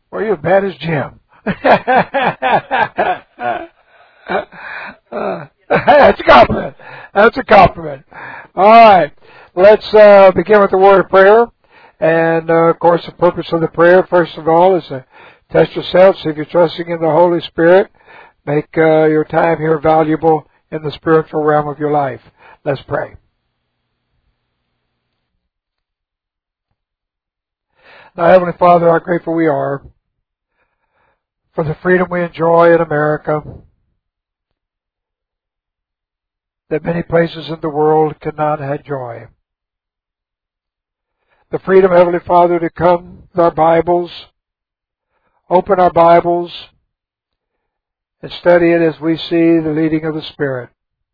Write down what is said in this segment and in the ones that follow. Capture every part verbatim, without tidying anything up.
Well, you're as bad as Jim. uh, that's a compliment. That's a compliment. All right. Let's uh, begin with the word of prayer. And, uh, of course, the purpose of the prayer, first of all, is to test yourself, see if you're trusting in the Holy Spirit. Make uh, your time here valuable in the spiritual realm of your life. Let's pray. Now, Heavenly Father, how grateful we are for the freedom we enjoy in America that many places in the world cannot enjoy. The freedom, Heavenly Father, to come with our Bibles, open our Bibles, and study it as we see the leading of the Spirit.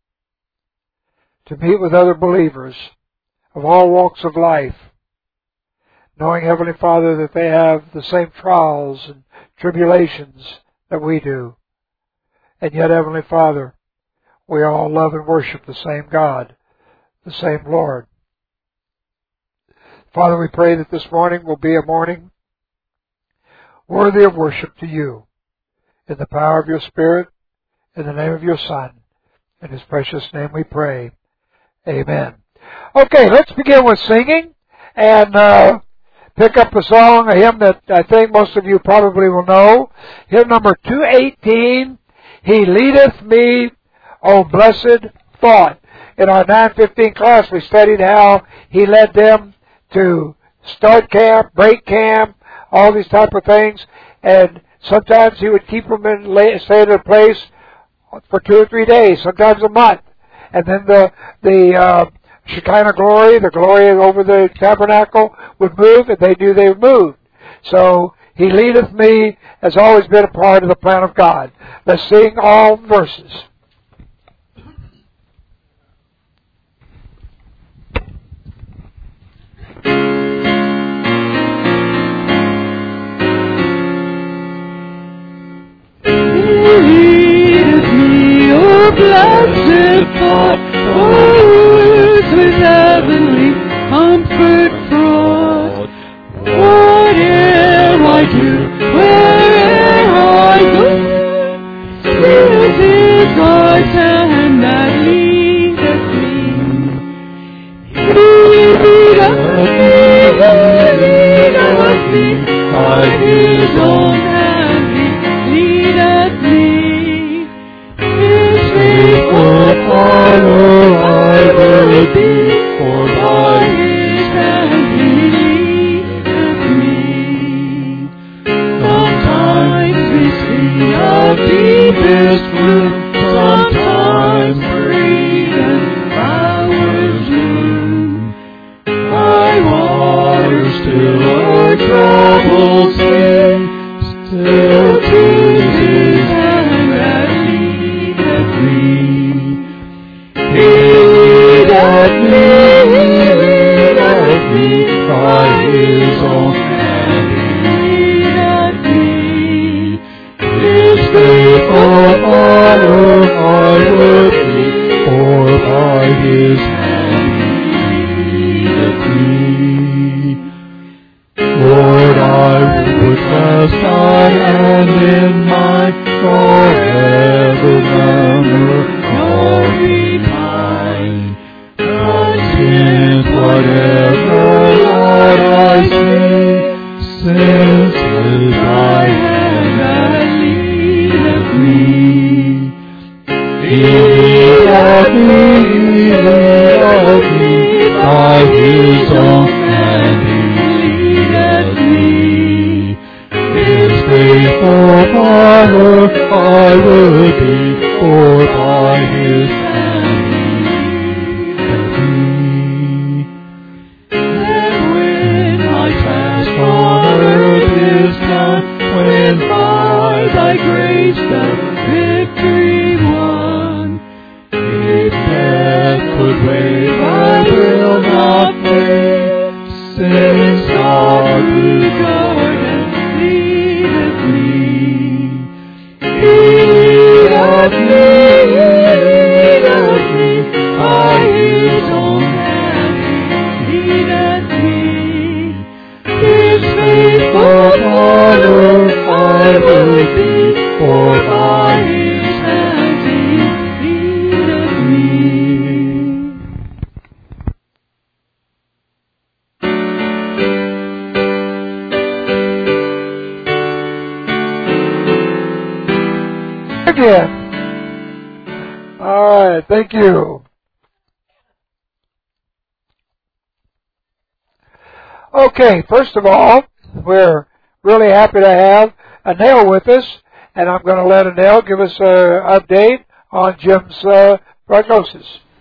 To meet with other believers of all walks of life, knowing, Heavenly Father, that they have the same trials and tribulations that we do. And yet, Heavenly Father, we all love and worship the same God, the same Lord. Father, we pray that this morning will be a morning worthy of worship to you. In the power of your Spirit, in the name of your Son, in His precious name we pray. Amen. Okay, let's begin with singing and uh, pick up a song, a hymn that I think most of you probably will know. Hymn number two eighteen, He Leadeth Me, O Blessed Thought. In our nine fifteen class, we studied how He led them to start camp, break camp, all these type of things, and sometimes He would keep them in, stay in their place for two or three days, sometimes a month. And then the the uh, Shekinah glory, the glory over the tabernacle, would move, and they knew they moved. So He leadeth me has always been a part of the plan of God. Let's sing all verses. Blessed thought, words with heavenly comfort fraught. Whate'er I do, where'er I go, still 'tis God's hand that leadeth me. He leadeth me, leadeth me, by His own hand He leadeth me. Follow I will be, for by His hand He leadeth me. Sometimes we see a deepest gloom, sometimes great and flowers bloom. By waters still our troubles sing, still 'tis His hand that leadeth me. He leadeth me, He leadeth me, by His own hand He leadeth me. His faithful follower I would be, for by His hand He leadeth me. Lord, I would cast Thy hand in mine, forever murmur all behind. Whatever, Lord, I see, since 'tis Thy hand that leadeth me. He leadeth me, He leadeth me, by His own hand He leadeth me. His faithful follower I will be, for by His hand Thy grace the victory won. If death could wave, I will not faint. ever be, for by His hand He leadeth me. Again. All right, thank you. Okay, first of all, we're really happy to have Anel with us, and I'm going to let Anel give us an update on Jim's uh, prognosis.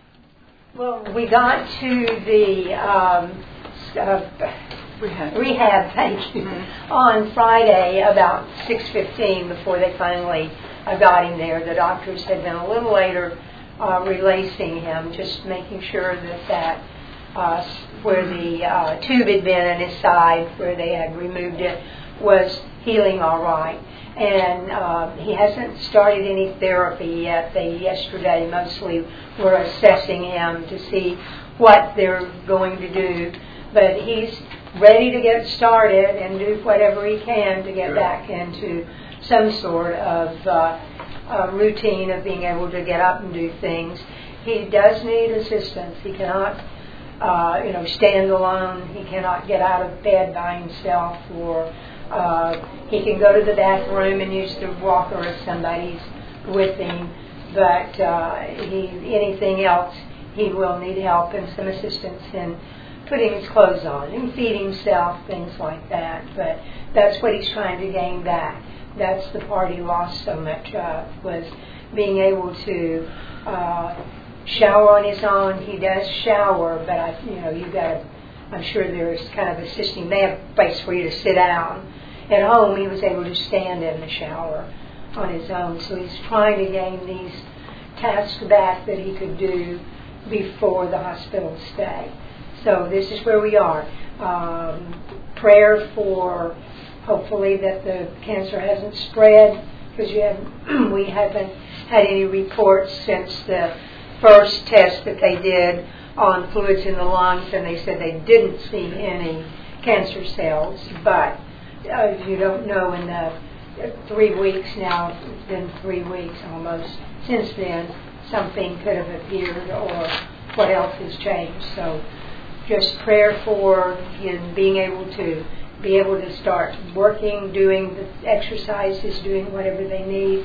Well, we got to the um, uh, rehab. rehab, thank you, mm-hmm. on Friday about six fifteen before they finally uh, got him there. The doctors had been a little later uh, releasing him, just making sure that that uh, where the uh, tube had been in his side, where they had removed it, was healing all right. And uh, he hasn't started any therapy yet. They yesterday mostly were assessing him to see what they're going to do. But he's ready to get started and do whatever he can to get back into some sort of uh, uh, routine of being able to get up and do things. He does need assistance. He cannot, uh, you know, stand alone. He cannot get out of bed by himself, or uh, he can go to the bathroom and use the walker if somebody's with him. But uh, he, anything else, he will need help and some assistance in putting his clothes on and feeding himself, things like that. But that's what he's trying to gain back. That's the part he lost so much of, was being able to uh, shower on his own. He does shower, but I, you know, you got to. I'm sure there's kind of assisting. They have a place for you to sit down. At home, he was able to stand in the shower on his own. So he's trying to gain these tasks back that he could do before the hospital stay. So this is where we are. Um, prayer for hopefully that the cancer hasn't spread, because you have, we haven't had any reports since the first test that they did on fluids in the lungs, and they said they didn't see any cancer cells. But uh, you don't know in the three weeks now, it's been three weeks almost since then, something could have appeared or what else has changed. So just prayer for him being able to be able to start working, doing the exercises, doing whatever they need,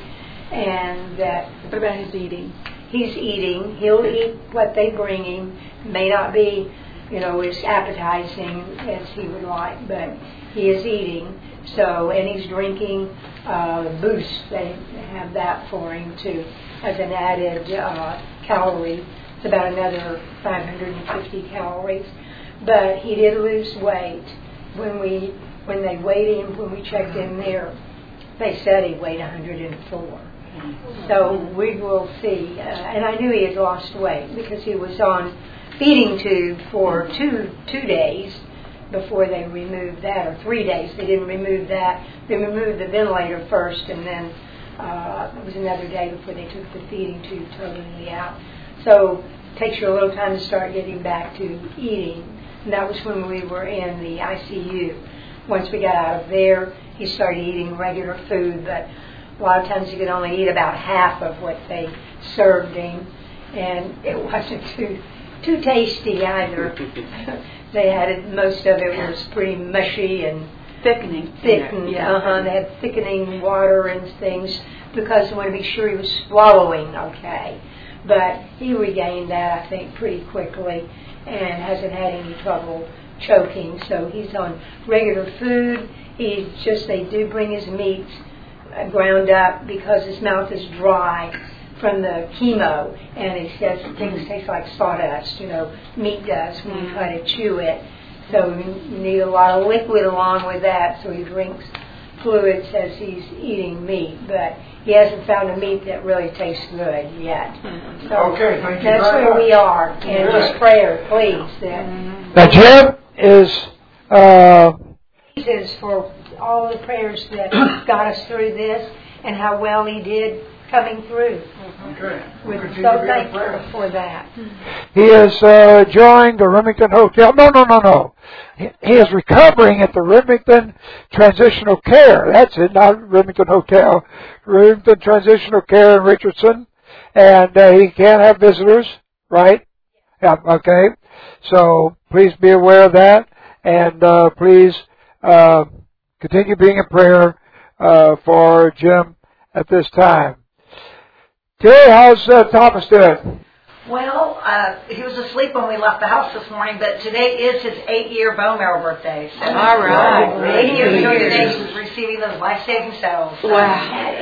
and that. What about his eating? He's eating. He'll eat what they bring him. May not be, you know, as appetizing as he would like, but he is eating. So, and he's drinking uh, Boost. They have that for him too, as an added uh, calorie. It's about another five hundred fifty calories. But he did lose weight. When we when they weighed him, when we checked in there, they said he weighed one hundred four. So we will see. Uh, and I knew he had lost weight because he was on feeding tube for two two days before they removed that, or three days. They didn't remove that. They removed the ventilator first, and then uh, it was another day before they took the feeding tube totally out. So it takes you a little time to start getting back to eating. And that was when we were in the I C U. Once we got out of there, he started eating regular food, but a lot of times he could only eat about half of what they served him, and it wasn't too too tasty either. They had it, most of it was pretty mushy and thickening. Thickened, yeah. uh-huh. They had thickening water and things because they wanted to be sure he was swallowing okay. But he regained that, I think, pretty quickly, and hasn't had any trouble choking. So he's on regular food. He just, they do bring his meats uh, ground up because his mouth is dry from the chemo, and he says things taste like sawdust, you know, meat does when you try to chew it. So you need a lot of liquid along with that, so he drinks fluids as he's eating meat, but he hasn't found a meat that really tastes good yet. So okay, thank you that's very where much. we are. And Good. just prayer, please. That Now, Jim is uh, is for all the prayers that got us through this, and how well he did coming through. Okay. We're so thankful for that. He is uh, enjoying the Remington Hotel. No, no, no, no. He, he is recovering at the Remington Transitional Care. That's it, not Remington Hotel. Remington Transitional Care in Richardson. And uh, he can't have visitors, right? Yeah, okay. So please be aware of that. And uh, please uh, continue being in prayer uh, for Jim at this time. Terry, how's uh, Thomas doing? Well, uh, he was asleep when we left the house this morning, but today is his eight-year bone marrow birthday. So all right. Eight years ago today, he was receiving those life-saving cells. So Wow.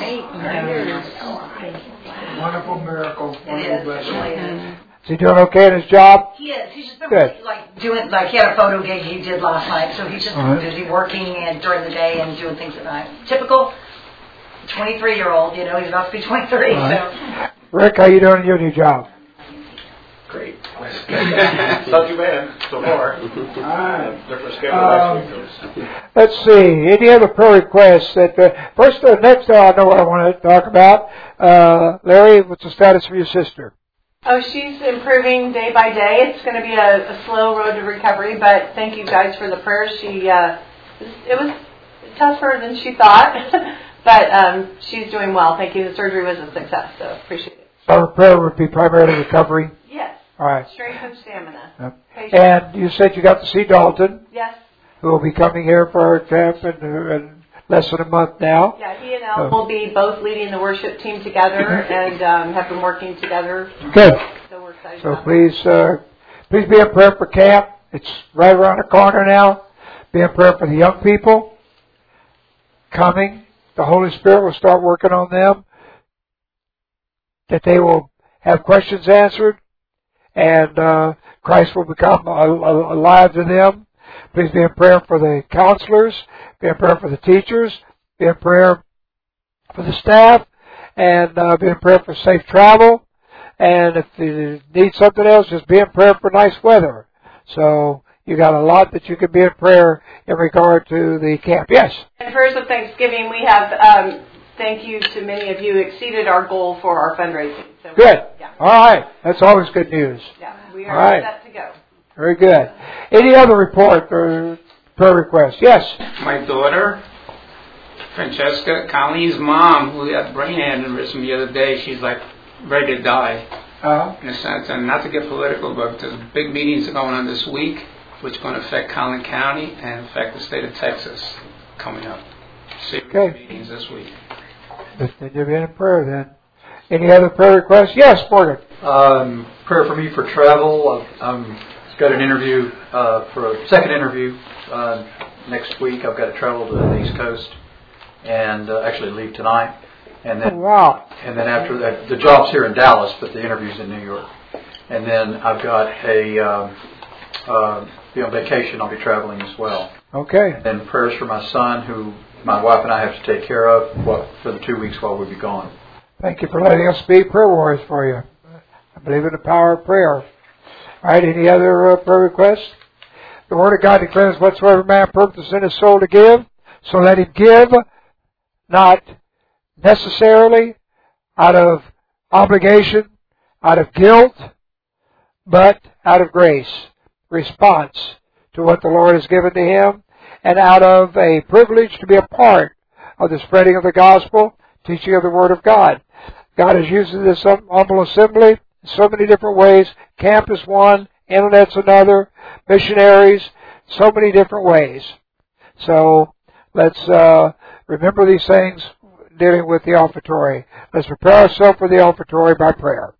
Wonderful miracle. It is. It really is. Is he doing okay in his job? He is. He's just been Good. really, like doing like he had a photo gig he did last night, so he's just Uh-huh. busy working and during the day and doing things at night. Typical twenty-three-year-old, you know, he's about to be twenty-three. Right. Rick, how you doing in your new job? Great. Not too bad so far. Alright. Different schedule Um, next week. Let's see. Any other prayer requests? That uh, first, uh, next, uh, I know what I want to talk about. Uh, Larry, what's the status for your sister? Oh, she's improving day by day. It's going to be a, a slow road to recovery, but thank you guys for the prayers. She, uh, it was tougher than she thought, but um, she's doing well. Thank you. The surgery was a success, so appreciate it. So our prayer would be primarily recovery. Yes. All right. Strength of stamina. Yep. Patience. And you said you got to see Dalton, Yes. who will be coming here for our camp in, in less than a month now. Yeah, he and Al will be both leading the worship team together and um, have been working together. Good. So we're excited So about please, uh, please be in prayer for camp. It's right around the corner now. Be in prayer for the young people coming. The Holy Spirit will start working on them, that they will have questions answered, and uh, Christ will become alive to them. Please be in prayer for the counselors. Be in prayer for the teachers. Be in prayer for the staff. And uh, be in prayer for safe travel. And if you need something else, just be in prayer for nice weather. So you got a lot that you can be in prayer in regard to the camp. Yes? And prayers of Thanksgiving, we have, um, thank you to many of you, exceeded our goal for our fundraising. So Good. Yeah. All right. That's always good news. Yeah, we are All right. set to go. Very good. Any other report or prayer request? Yes? My daughter, Francesca, Colleen's mom, who had brain aneurysm the other day, she's like ready to die, Uh, in a sense. And not to get political, but there's big meetings going on this week, which are going to affect Collin County and affect the state of Texas coming up. Serious Okay. meetings this week. continue being in prayer then. Any other prayer requests? Yes, Morgan. Um, prayer for me for travel. I've um, got an interview uh, for a second interview uh, next week. I've got to travel to the East Coast and uh, actually leave tonight. And then, Oh, wow. and then after that, the job's here in Dallas, but the interview's in New York. And then I've got a um, uh, be on vacation. I'll be traveling as well. Okay. And then prayers for my son, who my wife and I have to take care of what, for the two weeks while we'll be gone. Thank you for letting us be prayer warriors for you. I believe in the power of prayer. All right, any other uh, prayer requests? The Word of God declares, whatsoever man purposes in his soul to give, so let him give, not necessarily out of obligation, out of guilt, but out of grace, response to what the Lord has given to him, and out of a privilege to be a part of the spreading of the gospel, teaching of the Word of God. God is using this humble assembly in so many different ways. Camp is one, Internet's another, missionaries, so many different ways. So let's uh, remember these things dealing with the offertory. Let's prepare ourselves for the offertory by prayer.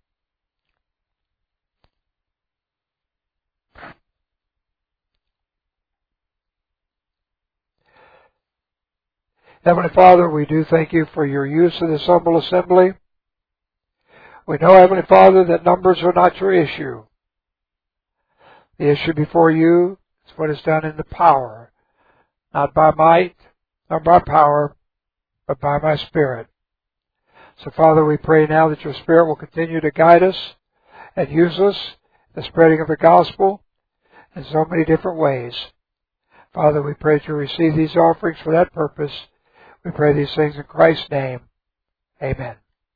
Heavenly Father, we do thank you for your use of this humble assembly. We know, Heavenly Father, that numbers are not your issue. The issue before you is what is done in the power, not by might, nor by power, but by my Spirit. So, Father, we pray now that your Spirit will continue to guide us and use us in the spreading of the gospel in so many different ways. Father, we pray that you receive these offerings for that purpose. We pray these things in Christ's name. Amen.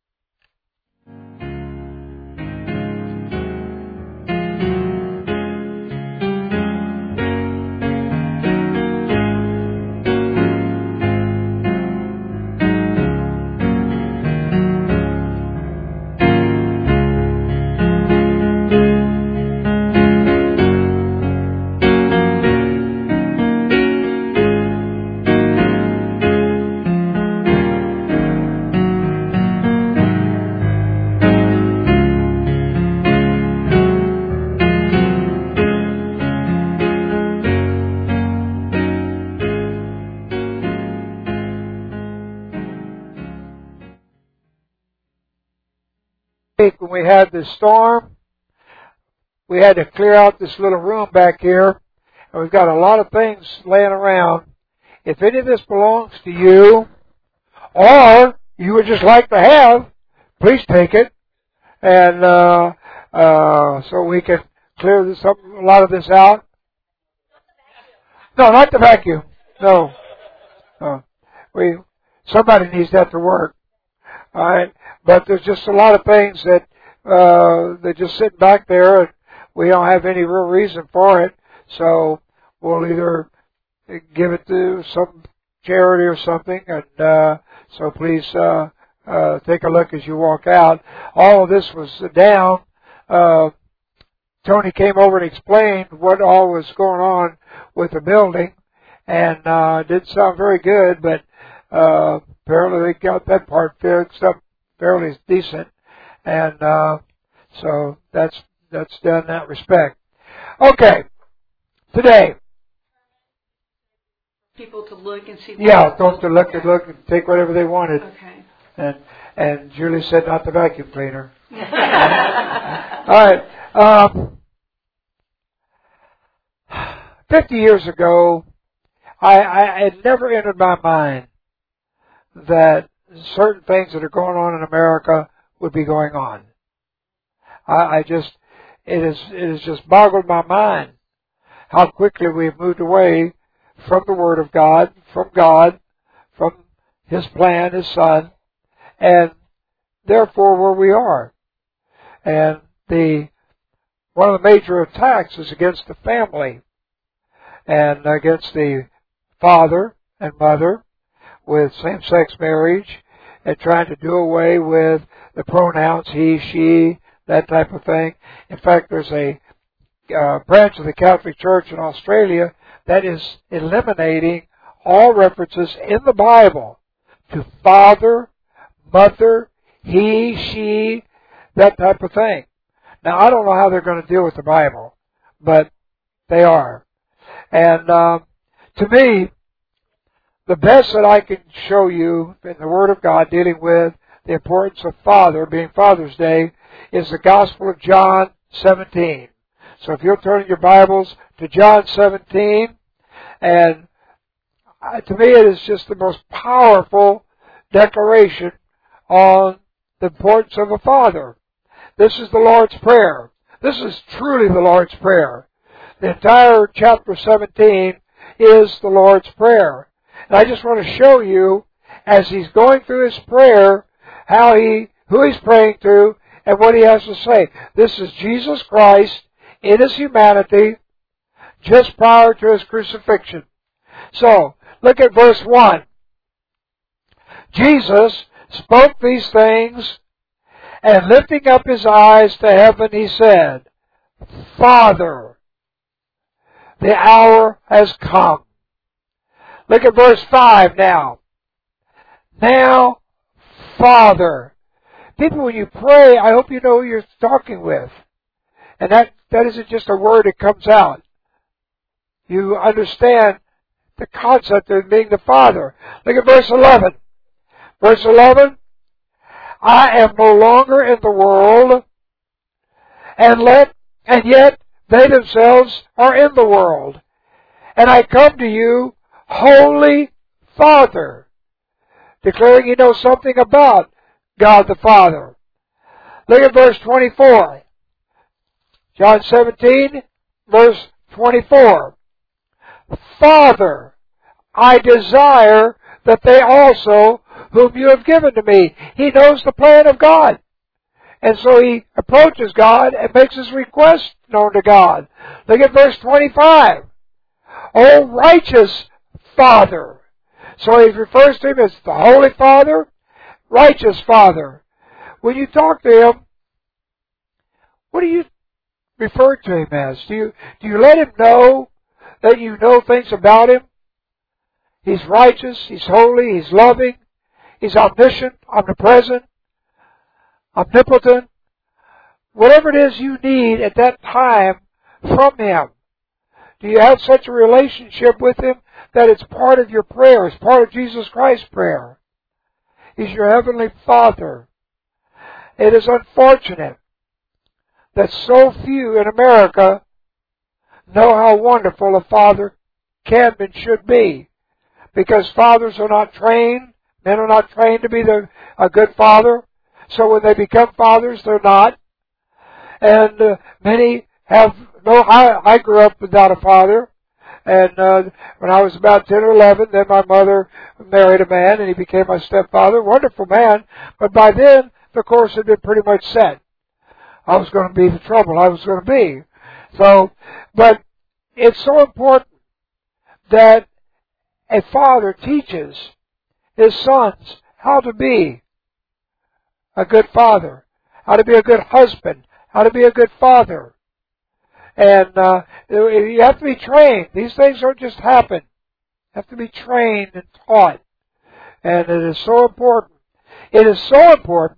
When we had this storm, we had to clear out this little room back here, and we've got a lot of things laying around. If any of this belongs to you, or you would just like to have, please take it, and uh, uh, so we can clear this up, a lot of this out. No, not the vacuum. No, no. We somebody needs that to work. All right, but there's just a lot of things that uh, they're just sitting back there, and we don't have any real reason for it. So we'll either give it to some charity or something, and uh, so please uh, uh, take a look as you walk out. All of this was down. Uh, Tony came over and explained what all was going on with the building, and uh, it didn't sound very good, but uh, apparently they got that part fixed up fairly decent, and uh, so that's that's done in that respect. Okay, today. People to look and see. Yeah, don't to look and look and take whatever they wanted. Okay. And and Julie said not the vacuum cleaner. All right. Um, Fifty years ago, I, I it never entered my mind that certain things that are going on in America would be going on. I, I just it is it has just boggled my mind how quickly we've moved away from the Word of God, from God, from His plan, His Son, and therefore where we are. And the one of the major attacks is against the family and against the father and mother with same-sex marriage and trying to do away with the pronouns he, she, that type of thing. In fact, there's a uh, branch of the Catholic Church in Australia that is eliminating all references in the Bible to father, mother, he, she, that type of thing. Now, I don't know how they're going to deal with the Bible, but they are. And uh, to me, the best that I can show you in the Word of God dealing with the importance of Father, being Father's Day, is the Gospel of John seventeen. So if you'll turn your Bibles to John seventeen, and to me it is just the most powerful declaration on the importance of a father. This is the Lord's Prayer. This is truly the Lord's Prayer. The entire chapter seventeen is the Lord's Prayer. And I just want to show you, as he's going through his prayer, how he, who he's praying to, and what he has to say. This is Jesus Christ in his humanity, just prior to his crucifixion. So, look at verse one. Jesus spoke these things, and lifting up his eyes to heaven, he said, Father, the hour has come. Look at verse five now. Now, Father. People, when you pray, I hope you know who you're talking with. And that, that isn't just a word that comes out. You understand the concept of being the Father. Look at verse eleven. Verse eleven. I am no longer in the world, and let and yet they themselves are in the world. And I come to you, Holy Father, declaring he knows something about God the Father. Look at verse twenty-four. John seventeen, verse twenty-four. Father, I desire that they also, whom you have given to me. He knows the plan of God. And so he approaches God and makes his request known to God. Look at verse twenty-five. O righteous Father. So he refers to him as the Holy Father, righteous Father. When you talk to him, what do you refer to him as? Do you, do you let him know that you know things about him? He's righteous, he's holy, he's loving, he's omniscient, omnipresent, omnipotent. Whatever it is you need at that time from him. Do you have such a relationship with him that it's part of your prayer, it's part of Jesus Christ's prayer? He's your heavenly Father. It is unfortunate that so few in America know how wonderful a father can and should be. Because fathers are not trained, men are not trained to be the, a good father. So when they become fathers, they're not. And uh, many have no, I, I grew up without a father. And uh, when I was about ten or eleven, then my mother married a man and he became my stepfather. Wonderful man. But by then, the course had been pretty much set. I was going to be the trouble I was going to be. So, but it's so important that a father teaches his sons how to be a good father, how to be a good husband, how to be a good father. And uh, you have to be trained. These things don't just happen. You have to be trained and taught. And it is so important. It is so important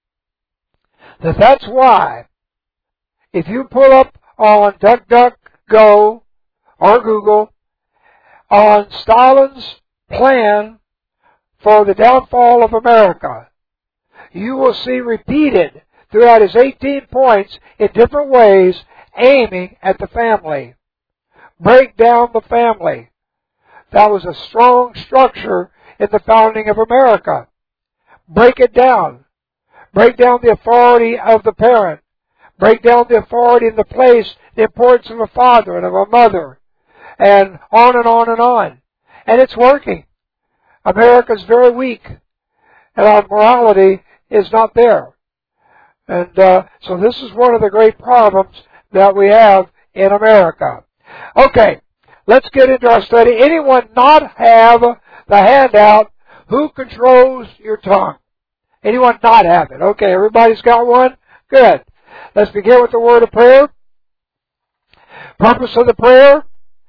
that that's why if you pull up on DuckDuckGo or Google on Stalin's plan for the downfall of America, you will see repeated throughout his eighteen points in different ways aiming at the family. Break down the family. That was a strong structure in the founding of America. Break it down. Break down the authority of the parent. Break down the authority and the place, the importance of a father and of a mother. And on and on and on. And it's working. America's very weak. And our morality is not there. And uh, so this is one of the great problems that we have in America. Okay, let's get into our study. Anyone not have the handout, Who Controls Your Tongue? Anyone not have it? Okay, everybody's got one? Good. Let's begin with the word of prayer. Purpose of the prayer.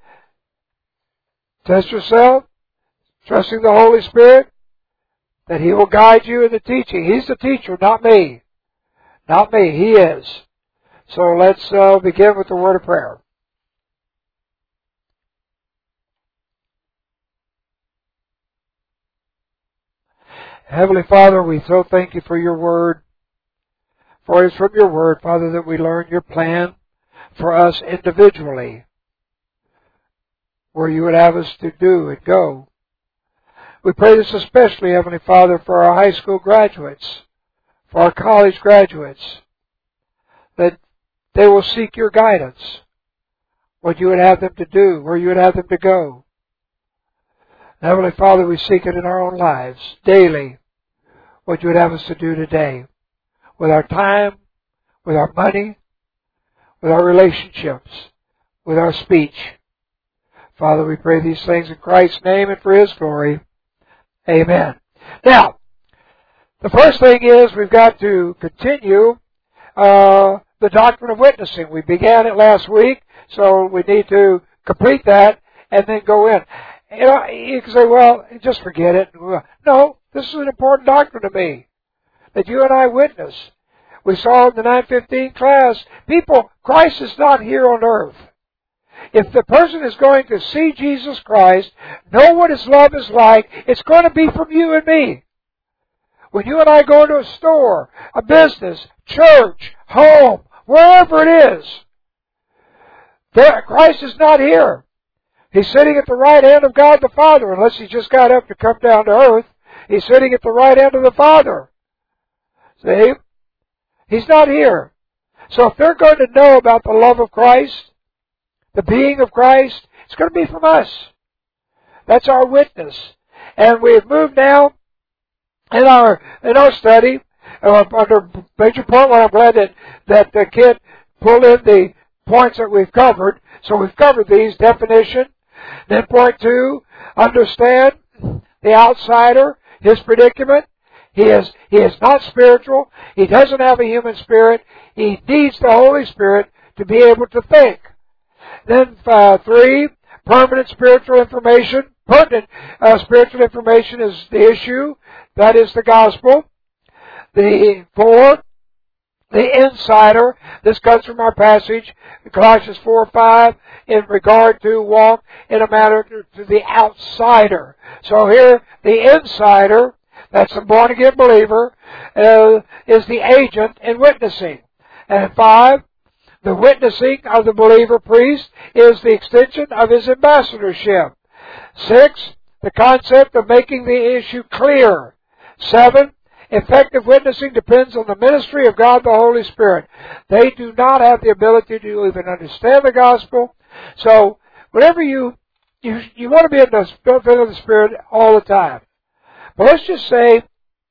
Test yourself. Trusting the Holy Spirit that He will guide you in the teaching. He's the teacher, not me. Not me. He is. So let's uh, begin with the word of prayer. Heavenly Father, we so thank you for your word. For it's from your word, Father, that we learn your plan for us individually, where you would have us to do and go. We pray this especially, Heavenly Father, for our high school graduates, for our college graduates, that they will seek your guidance, what you would have them to do, where you would have them to go. Heavenly Father, we seek it in our own lives, daily, what you would have us to do today, with our time, with our money, with our relationships, with our speech. Father, we pray these things in Christ's name and for His glory. Amen. Now, the first thing is we've got to continue uh, the doctrine of witnessing. We began it last week, so we need to complete that and then go in. You know, you can say, well, just forget it. No, this is an important doctrine to me, that you and I witness. We saw in the nine fifteen class, people, Christ is not here on earth. If the person is going to see Jesus Christ, know what His love is like, it's going to be from you and me. When you and I go into a store, a business, church, home, wherever it is, there, Christ is not here. He's sitting at the right hand of God the Father, unless He just got up to come down to earth. He's sitting at the right hand of the Father. See? He's not here. So if they're going to know about the love of Christ, the being of Christ, it's going to be from us. That's our witness. And we've moved now in our in our study uh, under major point one, I'm glad that, that the kid pulled in the points that we've covered. So we've covered these, definition. Then point two, understand the outsider, his predicament. He is, he is not spiritual. He doesn't have a human spirit. He needs the Holy Spirit to be able to think. Then uh, three, permanent spiritual information. Pertinent uh, spiritual information is the issue. That is the gospel. The four, the insider. This comes from our passage, Colossians four five, in regard to walk in a manner to the outsider. So here, the insider, that's the born-again believer, uh, is the agent in witnessing. And five, the witnessing of the believer priest is the extension of his ambassadorship. Six, the concept of making the issue clear. Seven, effective witnessing depends on the ministry of God the Holy Spirit. They do not have the ability to even understand the gospel. So, whenever you, you, you want to be in the fill of the Spirit all the time. But let's just say,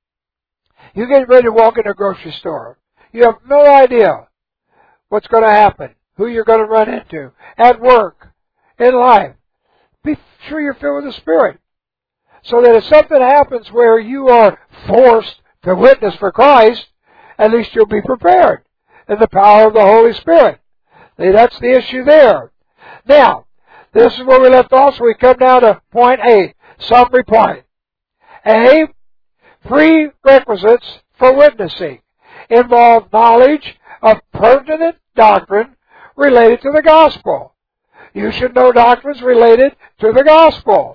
you're getting ready to walk in a grocery store. You have no idea what's going to happen, who you're going to run into, at work, in life. Be sure you're filled with the Spirit. So that if something happens where you are forced to witness for Christ, at least you'll be prepared in the power of the Holy Spirit. See, that's the issue there. Now, this is where we left off, so we come down to point eight, summary point. A, prerequisites for witnessing involve knowledge of pertinent doctrine related to the gospel. You should know doctrines related to the gospel.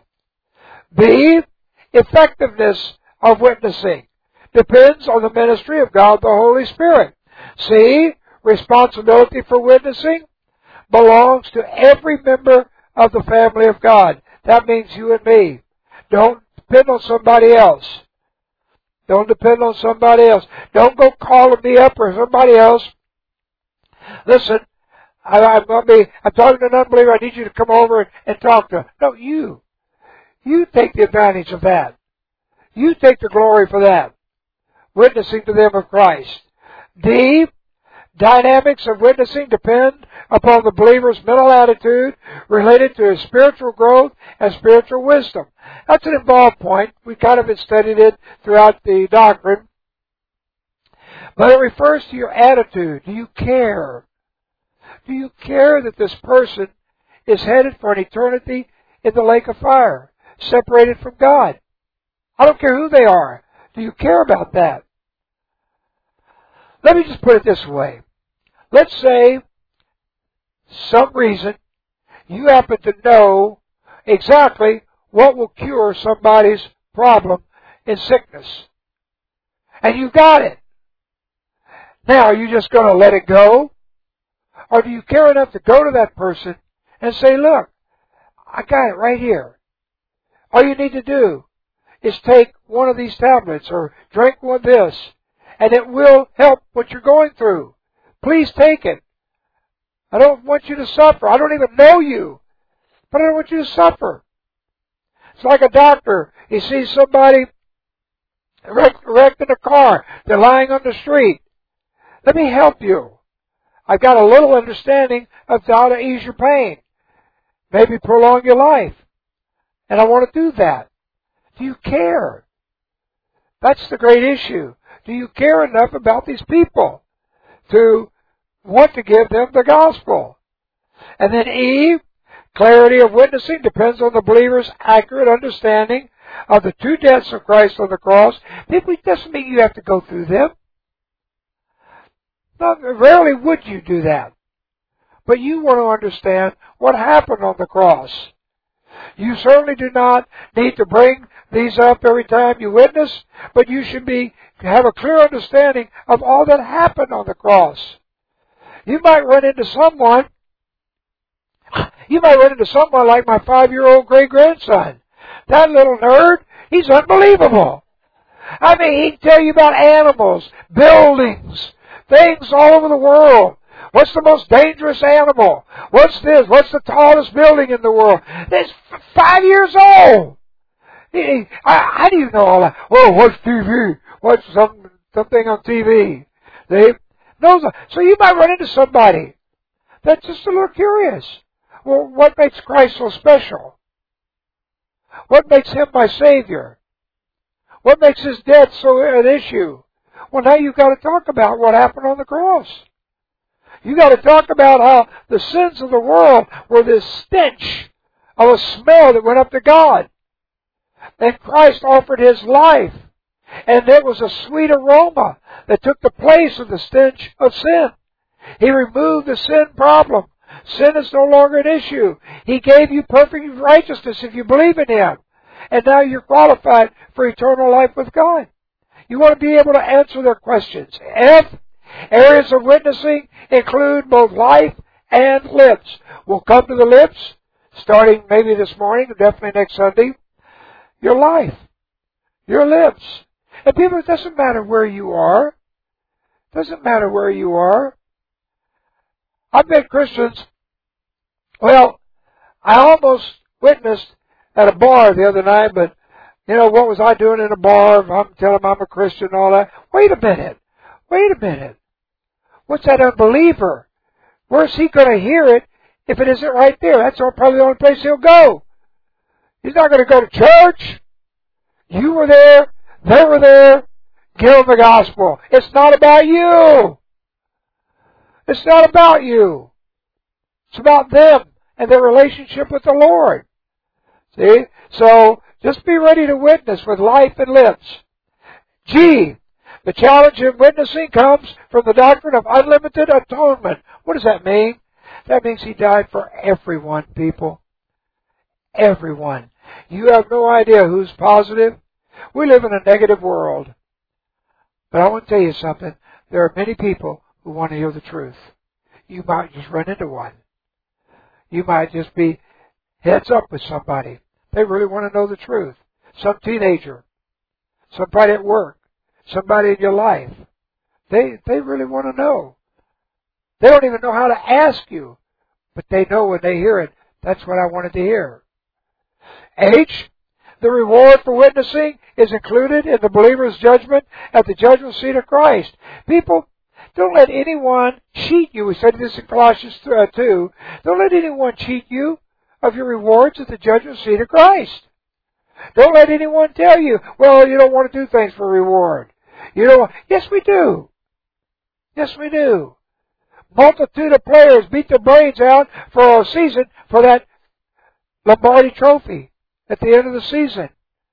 B, effectiveness of witnessing depends on the ministry of God the Holy Spirit. C, responsibility for witnessing belongs to every member of the family of God. That means you and me. Don't depend on somebody else. Don't depend on somebody else. Don't go calling me up or somebody else. Listen, I, I'm going to be, I'm talking to an unbeliever. I need you to come over and, and talk to him. No, you. You take the advantage of that. You take the glory for that. Witnessing to them of Christ. D, dynamics of witnessing depend upon the believer's mental attitude related to his spiritual growth and spiritual wisdom. That's an involved point. We kind of have studied it throughout the doctrine. But it refers to your attitude. Do you care? Do you care that this person is headed for an eternity in the lake of fire, separated from God? I don't care who they are. Do you care about that? Let me just put it this way. Let's say, some reason, you happen to know exactly what will cure somebody's problem in sickness. And you got it. Now, are you just going to let it go? Or do you care enough to go to that person and say, look, I got it right here. All you need to do is take one of these tablets or drink one of this, and it will help what you're going through. Please take it. I don't want you to suffer. I don't even know you, but I don't want you to suffer. It's like a doctor. He sees somebody wrecked, wrecked in a car. They're lying on the street. Let me help you. I've got a little understanding of how to ease your pain. Maybe prolong your life. And I want to do that. Do you care? That's the great issue. Do you care enough about these people to want to give them the gospel? And then E, clarity of witnessing depends on the believer's accurate understanding of the two deaths of Christ on the cross. It doesn't mean you have to go through them. Not, rarely would you do that. But you want to understand what happened on the cross. You certainly do not need to bring these up every time you witness, but you should be have a clear understanding of all that happened on the cross. You might run into someone, you might run into someone like my five-year-old great-grandson. That little nerd, he's unbelievable. I mean, he can tell you about animals, buildings, things all over the world. What's the most dangerous animal? What's this? What's the tallest building in the world? He's five years old. He, I, how do you know all that? Oh, what's T V? What's some something on T V. They knows. So you might run into somebody that's just a little curious. Well, what makes Christ so special? What makes Him my Savior? What makes His death so an issue? Well, now you've got to talk about what happened on the cross. You've got to talk about how the sins of the world were this stench of a smell that went up to God. And Christ offered His life. And it was a sweet aroma that took the place of the stench of sin. He removed the sin problem. Sin is no longer an issue. He gave you perfect righteousness if you believe in Him. And now you're qualified for eternal life with God. You want to be able to answer their questions. F, areas of witnessing include both life and lips. We'll come to the lips, starting maybe this morning, definitely next Sunday. Your life. Your lips. And people, it doesn't matter where you are. It doesn't matter where you are. I've met Christians, well, I almost witnessed at a bar the other night, but, you know, what was I doing in a bar? I'm telling them I'm a Christian and all that. Wait a minute. Wait a minute. What's that unbeliever? Where's he going to hear it if it isn't right there? That's probably the only place he'll go. He's not going to go to church. You were there. They were there. Give them the gospel. It's not about you. It's not about you. It's about them and their relationship with the Lord. See? So, just be ready to witness with life and lips. G, the challenge in witnessing comes from the doctrine of unlimited atonement. What does that mean? That means He died for everyone, people. Everyone. You have no idea who's positive. We live in a negative world. But I want to tell you something. There are many people who want to hear the truth. You might just run into one. You might just be heads up with somebody. They really want to know the truth. Some teenager, somebody at work, somebody in your life. They they really want to know. They don't even know how to ask you, but they know when they hear it, that's what I wanted to hear. H, the reward for witnessing is included in the believer's judgment at the judgment seat of Christ. People, don't let anyone cheat you. We said this in Colossians two. Don't let anyone cheat you of your rewards at the judgment seat of Christ. Don't let anyone tell you, well, you don't want to do things for reward. You don't. Yes, we do. Yes, we do. Multitude of players beat their brains out for a season for that Lombardi trophy at the end of the season.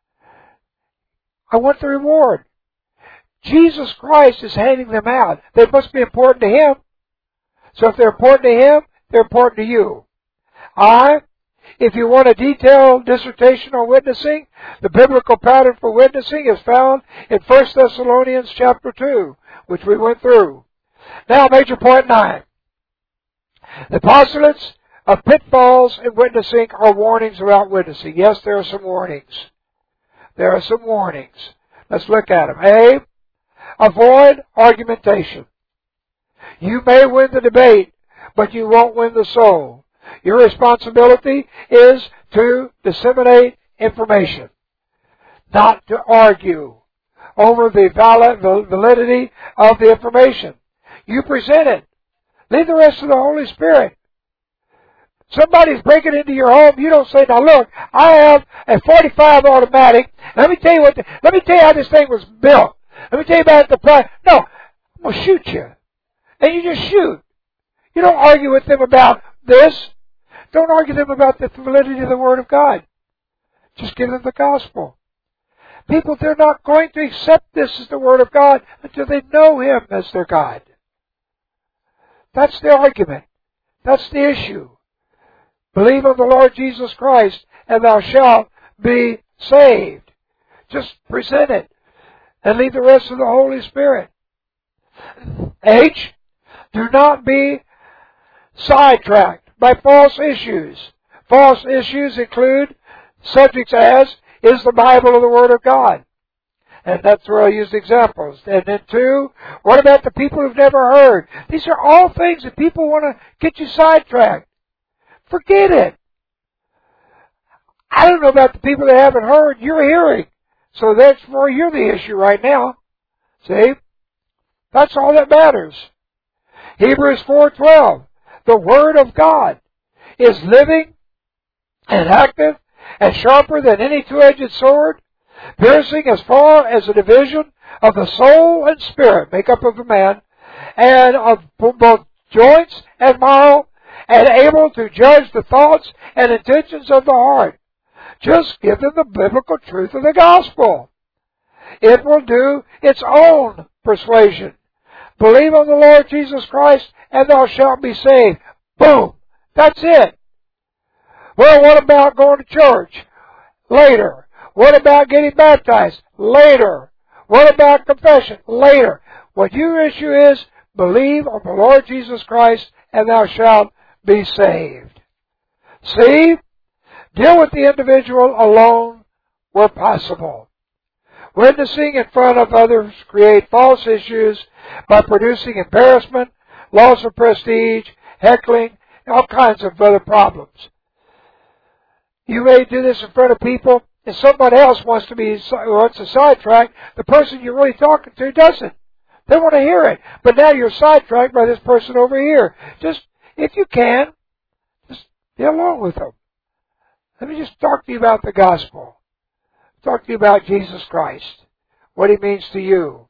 I want the reward. Jesus Christ is handing them out. They must be important to Him. So if they're important to Him, they're important to you. I, if you want a detailed dissertation on witnessing, the biblical pattern for witnessing is found in First Thessalonians chapter two, which we went through. Now, major point nine. The postulates of pitfalls in witnessing are warnings about witnessing. Yes, there are some warnings. There are some warnings. Let's look at them. A, avoid argumentation. You may win the debate, but you won't win the soul. Your responsibility is to disseminate information, not to argue over the validity of the information. You present it. Leave the rest to the Holy Spirit. Somebody's breaking into your home. You don't say, now look, I have a forty-five automatic. Let me tell you what. The, let me tell you how this thing was built. Let me tell you about the price. No, I'm going to shoot you. And you just shoot. You don't argue with them about this. Don't argue with them about the validity of the Word of God. Just give them the gospel. People, they're not going to accept this as the Word of God until they know Him as their God. That's the argument. That's the issue. Believe on the Lord Jesus Christ, and thou shalt be saved. Just present it, and leave the rest to the Holy Spirit. H, do not be sidetracked by false issues. False issues include subjects as, is the Bible the Word of God? And that's where I use examples. And then two, what about the people who've never heard? These are all things that people want to get you sidetracked. Forget it. I don't know about the people that haven't heard. You're hearing. So therefore, you're the issue right now. See? That's all that matters. Hebrews four twelve. The Word of God is living and active and sharper than any two-edged sword, piercing as far as the division of the soul and spirit, makeup of a man, and of both joints and marrow, and able to judge the thoughts and intentions of the heart. Just give them the biblical truth of the gospel. It will do its own persuasion. Believe on the Lord Jesus Christ, and thou shalt be saved. Boom! That's it. Well, what about going to church? Later. What about getting baptized? Later. What about confession? Later. What your issue is, believe on the Lord Jesus Christ, and thou shalt be saved. See? Deal with the individual alone where possible. Witnessing in front of others create false issues by producing embarrassment, loss of prestige, heckling, and all kinds of other problems. You may do this in front of people, and somebody else wants to be wants to sidetrack. The person you're really talking to doesn't. They want to hear it, but now you're sidetracked by this person over here. Just, if you can, just be alone with them. Let me just talk to you about the gospel. Talk to you about Jesus Christ, what He means to you.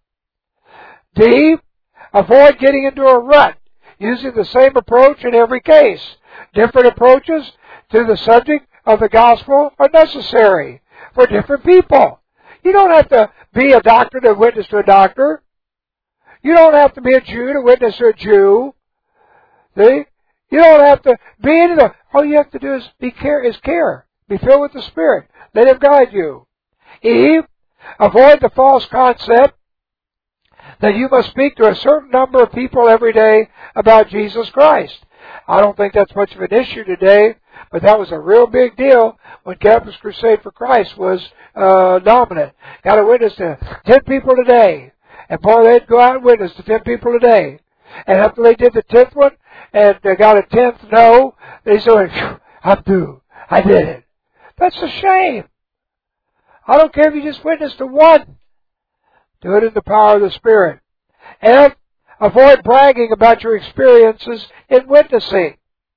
D, avoid getting into a rut, using the same approach in every case. Different approaches to the subject of the gospel are necessary for different people. You don't have to be a doctor to witness to a doctor. You don't have to be a Jew to witness to a Jew. See? You don't have to be any of the, all you have to do is be care, is care. Be filled with the Spirit. Let Him guide you. E, avoid the false concept that you must speak to a certain number of people every day about Jesus Christ. I don't think that's much of an issue today, but that was a real big deal when Campus Crusade for Christ was uh, dominant. Got to witness to ten people a day. And boy, they'd go out and witness to ten people a day. And after they did the tenth one, and they got a tenth no, they said, I'm through. I did it. That's a shame. I don't care if you just witness to one. Do it in the power of the Spirit. F, avoid bragging about your experiences in witnessing.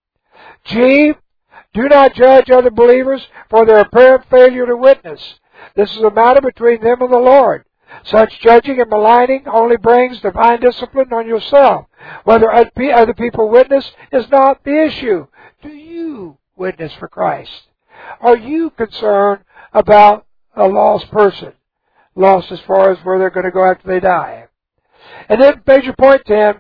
G, do not judge other believers for their apparent failure to witness. This is a matter between them and the Lord. Such judging and maligning only brings divine discipline on yourself. Whether other people witness is not the issue. Do you witness for Christ? Are you concerned about a lost person? Lost as far as where they're going to go after they die. And then major point ten,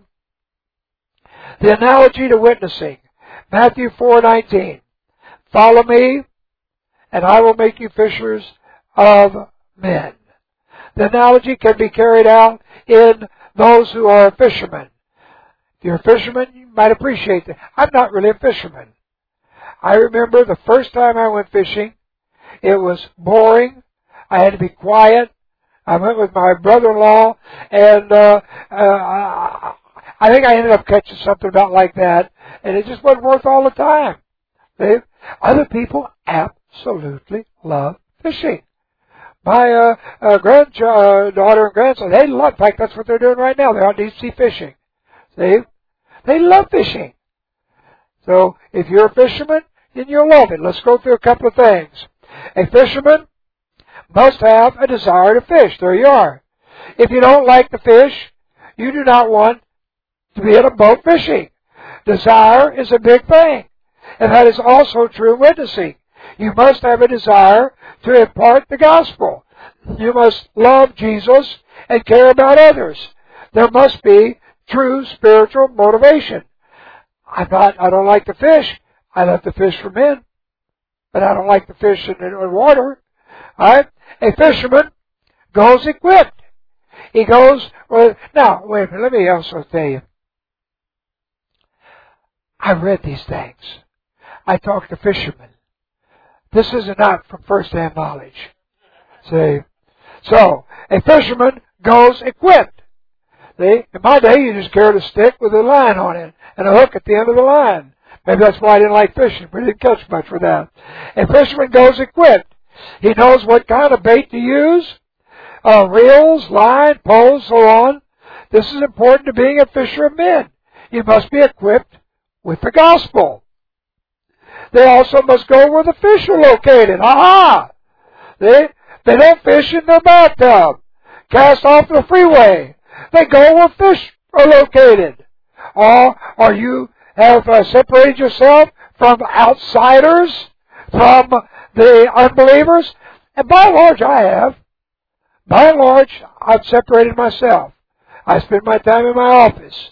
the analogy to witnessing. Matthew four nineteen. Follow me, and I will make you fishers of men. The analogy can be carried out in those who are fishermen. If you're a fisherman, you might appreciate that. I'm not really a fisherman. I remember the first time I went fishing, it was boring. I had to be quiet. I went with my brother-in-law, and uh, uh, I think I ended up catching something about like that, and it just wasn't worth all the time. They, other people absolutely love fishing. My uh, uh, granddaughter and grandson, they love, in fact, that's what they're doing right now. They're out deep sea fishing. See? They love fishing. So, if you're a fisherman, then you'll love it. Let's go through a couple of things. A fisherman must have a desire to fish. There you are. If you don't like to fish, you do not want to be in a boat fishing. Desire is a big thing. And that is also true in witnessing. You must have a desire to impart the gospel. You must love Jesus and care about others. There must be true spiritual motivation. I'm not, I don't like to fish. I love to fish for men. But I don't like to fish in, in water. Alright? A fisherman goes equipped. He goes, well, now, wait a minute, let me also tell you. I read these things. I talked to fishermen. This is not from first-hand knowledge. See? So, a fisherman goes equipped. See? In my day, you just carried a stick with a line on it and a hook at the end of the line. Maybe that's why I didn't like fishing. We didn't catch much for that. A fisherman goes equipped. He knows what kind of bait to use, uh, reels, line, poles, so on. This is important to being a fisher of men. You must be equipped with the gospel. They also must go where the fish are located. Aha! They, they don't fish in their bathtub, cast off the freeway. They go where fish are located. Or, or you have uh, separated yourself from outsiders, from the unbelievers. And by and large, I have. By and large, I've separated myself. I spend my time in my office.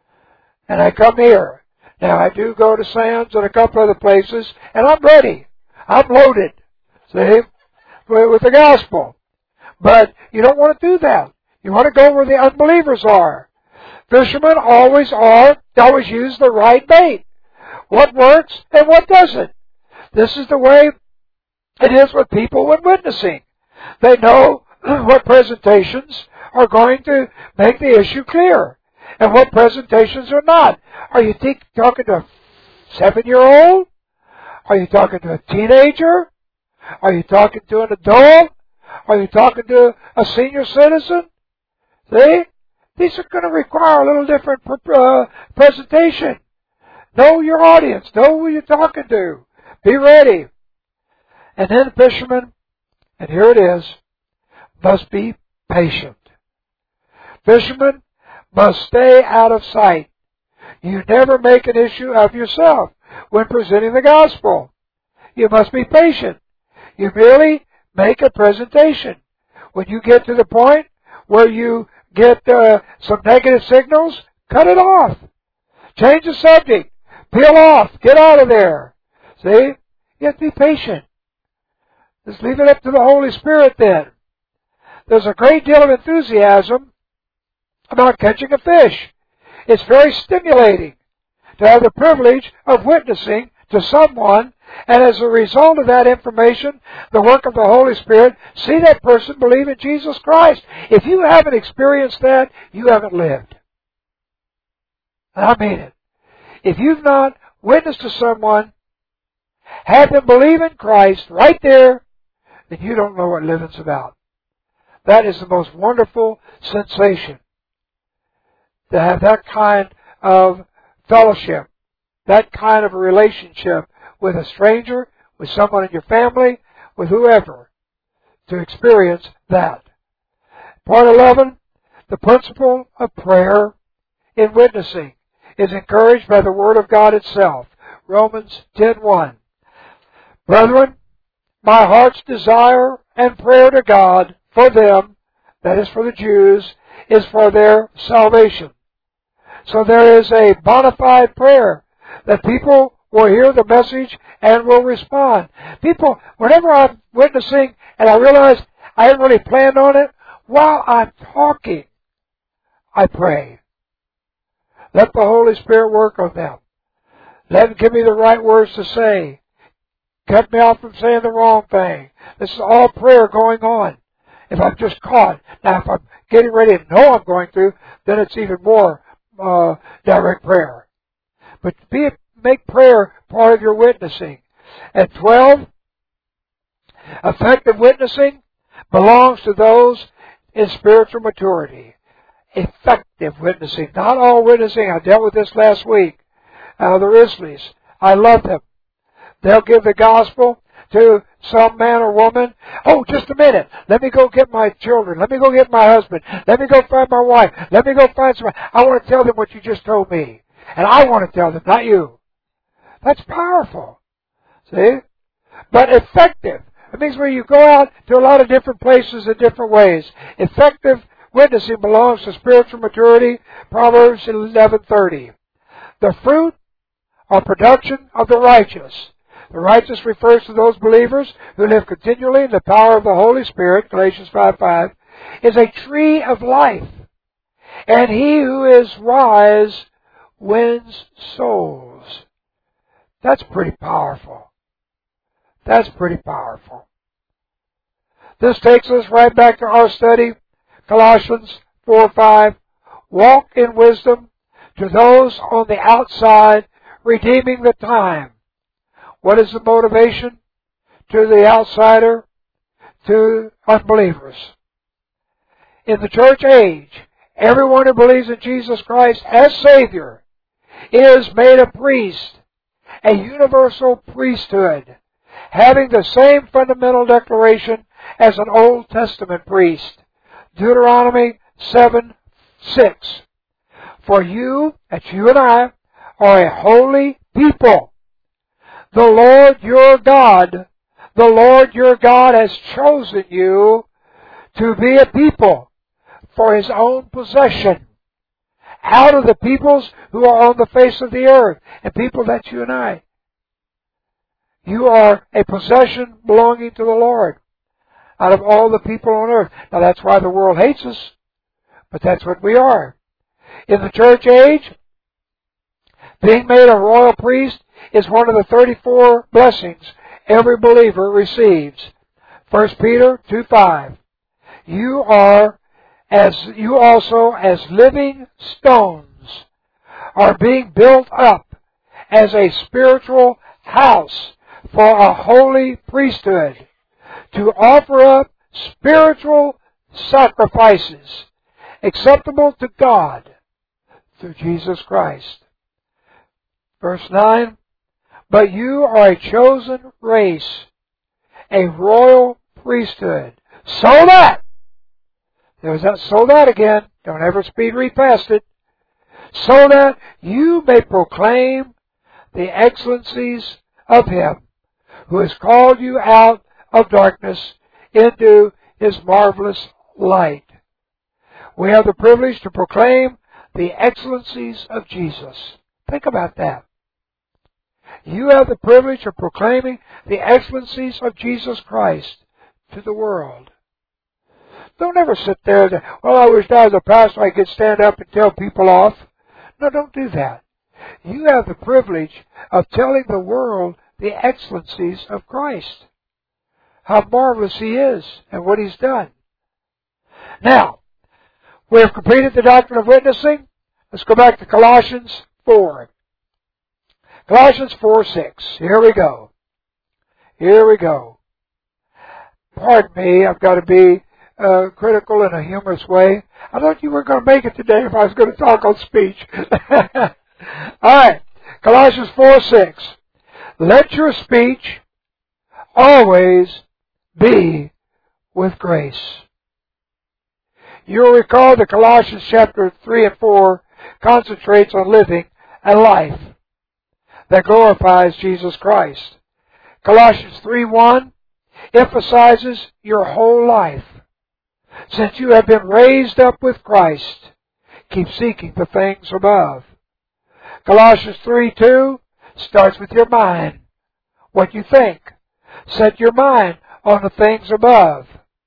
And I come here. Now, I do go to Sam's and a couple other places, and I'm ready. I'm loaded, see, with the gospel. But you don't want to do that. You want to go where the unbelievers are. Fishermen always are, always use the right bait. What works and what doesn't. This is the way it is with people when witnessing. They know what presentations are going to make the issue clear and what presentations are not. Are you te- talking to a seven-year-old? Are you talking to a teenager? Are you talking to an adult? Are you talking to a senior citizen? See? These are going to require a little different uh, presentation. Know your audience. Know who you're talking to. Be ready. And then fishermen, and here it is, must be patient. Fishermen must stay out of sight. You never make an issue of yourself when presenting the gospel. You must be patient. You merely make a presentation. When you get to the point where you get uh, some negative signals, cut it off. Change the subject. Peel off. Get out of there. See? You have to be patient. Just leave it up to the Holy Spirit then. There's a great deal of enthusiasm about catching a fish. It's very stimulating to have the privilege of witnessing to someone, and as a result of that information, the work of the Holy Spirit, see that person believe in Jesus Christ. If you haven't experienced that, you haven't lived. And I mean it. If you've not witnessed to someone, have them believe in Christ right there, then you don't know what living's about. That is the most wonderful sensation. To have that kind of fellowship, that kind of a relationship with a stranger, with someone in your family, with whoever, to experience that. Point eleven, the principle of prayer in witnessing is encouraged by the Word of God itself. Romans ten one. Brethren, my heart's desire and prayer to God for them, that is for the Jews, is for their salvation. So there is a bona fide prayer that people will hear the message and will respond. People, whenever I'm witnessing and I realize I hadn't really planned on it, while I'm talking, I pray. Let the Holy Spirit work on them. Let Him give me the right words to say. Cut me off from saying the wrong thing. This is all prayer going on. If I'm just caught. Now, if I'm getting ready to know I'm going through, then it's even more uh, direct prayer. But be make prayer part of your witnessing. At twelve, effective witnessing belongs to those in spiritual maturity. Effective witnessing. Not all witnessing. I dealt with this last week. Uh, the Risleys. I love them. They'll give the gospel to some man or woman. Oh, just a minute. Let me go get my children. Let me go get my husband. Let me go find my wife. Let me go find somebody. I want to tell them what you just told me. And I want to tell them, not you. That's powerful. See? But effective. It means where you go out to a lot of different places in different ways. Effective witnessing belongs to spiritual maturity. Proverbs eleven thirty. The fruit or production of the righteous. The righteous refers to those believers who live continually in the power of the Holy Spirit, Galatians five five, is a tree of life. And he who is wise wins souls. That's pretty powerful. That's pretty powerful. This takes us right back to our study, Colossians four five. Walk in wisdom to those on the outside, redeeming the time. What is the motivation to the outsider, to unbelievers? In the church age, Everyone who believes in Jesus Christ as Savior is made a priest, a universal priesthood, having the same fundamental declaration as an Old Testament priest. Deuteronomy seven six. For you, that's you and I, are a holy people. The Lord your God, the Lord your God has chosen you to be a people for His own possession, out of the peoples who are on the face of the earth. And people, that's you and I. You are a possession belonging to the Lord out of all the people on earth. Now that's why the world hates us, but that's what we are. In the church age, being made a royal priest is one of the thirty-four blessings every believer receives. First Peter two five. You are as you also as living stones are being built up as a spiritual house for a holy priesthood, to offer up spiritual sacrifices acceptable to God through Jesus Christ. Verse nine, but you are a chosen race, a royal priesthood, so that, there's that so that again, don't ever speed read past it, so that you may proclaim the excellencies of Him who has called you out of darkness into His marvelous light. We have the privilege to proclaim the excellencies of Jesus. Think about that. You have the privilege of proclaiming the excellencies of Jesus Christ to the world. Don't ever sit there and say, well, I wish I was a pastor I could stand up and tell people off. No, don't do that. You have the privilege of telling the world the excellencies of Christ. How marvelous He is and what He's done. Now, we have completed the doctrine of witnessing. Let's go back to Colossians four. Colossians four six. Here we go. Here we go. Pardon me, I've got to be uh, critical in a humorous way. I thought you were going to make it today if I was going to talk on speech. All right. Colossians four six. Let your speech always be with grace. You'll recall that Colossians chapter three and four concentrates on living a life that glorifies Jesus Christ. Colossians three one emphasizes your whole life. Since you have been raised up with Christ, keep seeking the things above. Colossians three two starts with your mind, what you think. Set your mind on the things above.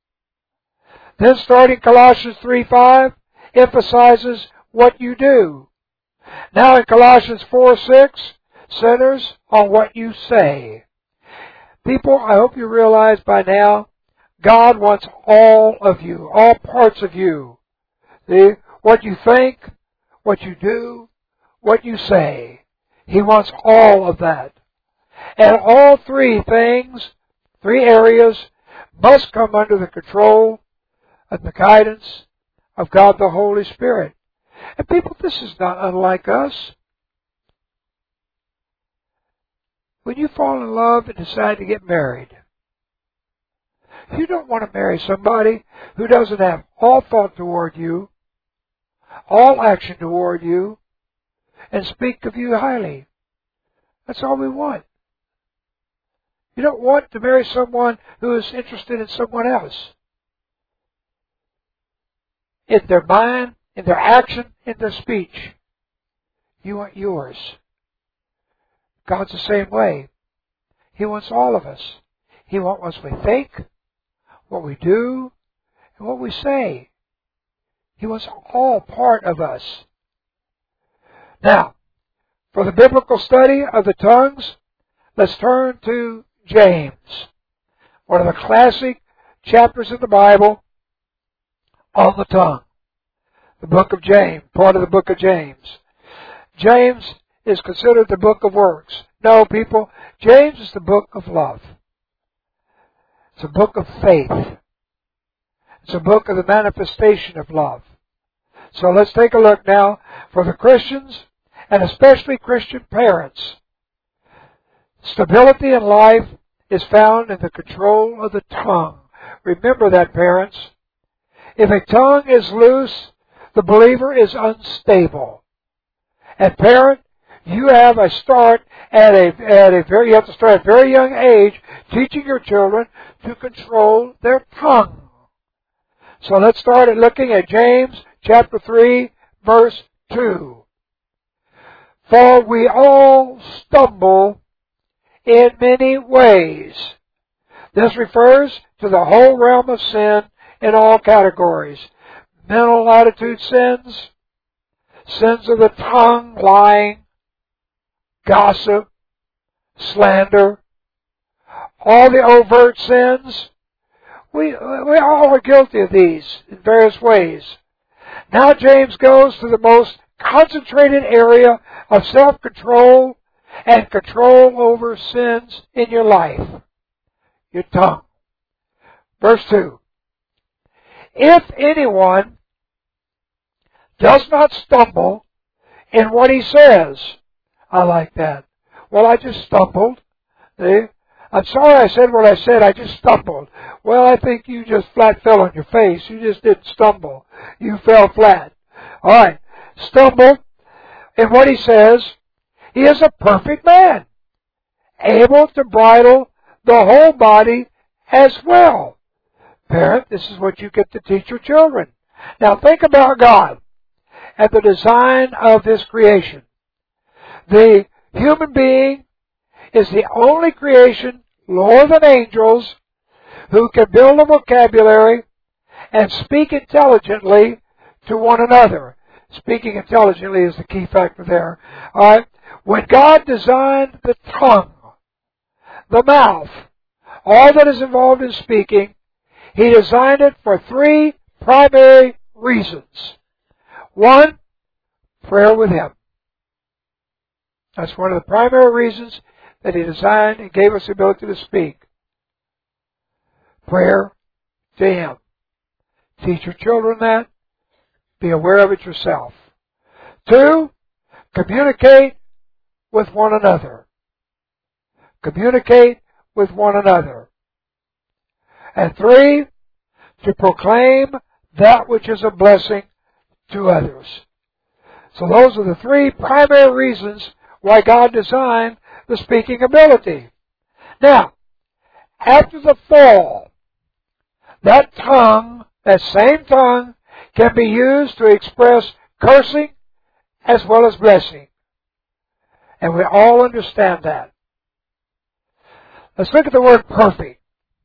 Then starting Colossians three five emphasizes what you do. Now in Colossians four six centers on what you say. People, I hope you realize by now, God wants all of you, all parts of you. See, what you think, what you do, what you say. He wants all of that. And all three things, three areas, must come under the control and the guidance of God the Holy Spirit. And people, this is not unlike us. When you fall in love and decide to get married, you don't want to marry somebody who doesn't have all thought toward you, all action toward you, and speak of you highly. That's all we want. You don't want to marry someone who is interested in someone else. In their mind, in their action, in their speech. You want yours. God's the same way. He wants all of us. He wants what we think, what we do, and what we say. He wants all part of us. Now, for the biblical study of the tongues, let's turn to James, one of the classic chapters in the Bible on the tongue. The book of James, part of the book of James. James is considered the book of works. No, people, James is the book of love. It's a book of faith. It's a book of the manifestation of love. So let's take a look now for the Christians, and especially Christian parents. Stability in life is found in the control of the tongue. Remember that, parents. If a tongue is loose, the believer is unstable. And parent, you have a start at a at a very you have to start at a very young age teaching your children to control their tongue. So let's start at looking at James chapter three, verse two. For we all stumble in many ways. This refers to the whole realm of sin in all categories. Mental attitude sins, sins of the tongue, lying, gossip, slander, all the overt sins. We, we all are guilty of these in various ways. Now James goes to the most concentrated area of self-control and control over sins in your life. Your tongue. Verse two. If anyone does not stumble in what he says. I like that. Well, I just stumbled. See? I'm sorry I said what I said. I just stumbled. Well, I think you just flat fell on your face. You just didn't stumble. You fell flat. All right. Stumble in what he says. He is a perfect man, able to bridle the whole body as well. Parent, this is what you get to teach your children. Now think about God and the design of His creation. The human being is the only creation lower than angels who can build a vocabulary and speak intelligently to one another. Speaking intelligently is the key factor there. All right. When God designed the tongue, the mouth, all that is involved in speaking, He designed it for three primary reasons. One, prayer with Him. That's one of the primary reasons that He designed and gave us the ability to speak. Prayer to Him. Teach your children that. Be aware of it yourself. Two, communicate with one another. Communicate with one another. And three, to proclaim that which is a blessing to others. So those are the three primary reasons why God designed the speaking ability. Now, after the fall, that tongue, that same tongue, can be used to express cursing as well as blessing. And we all understand that. Let's look at the word perfect.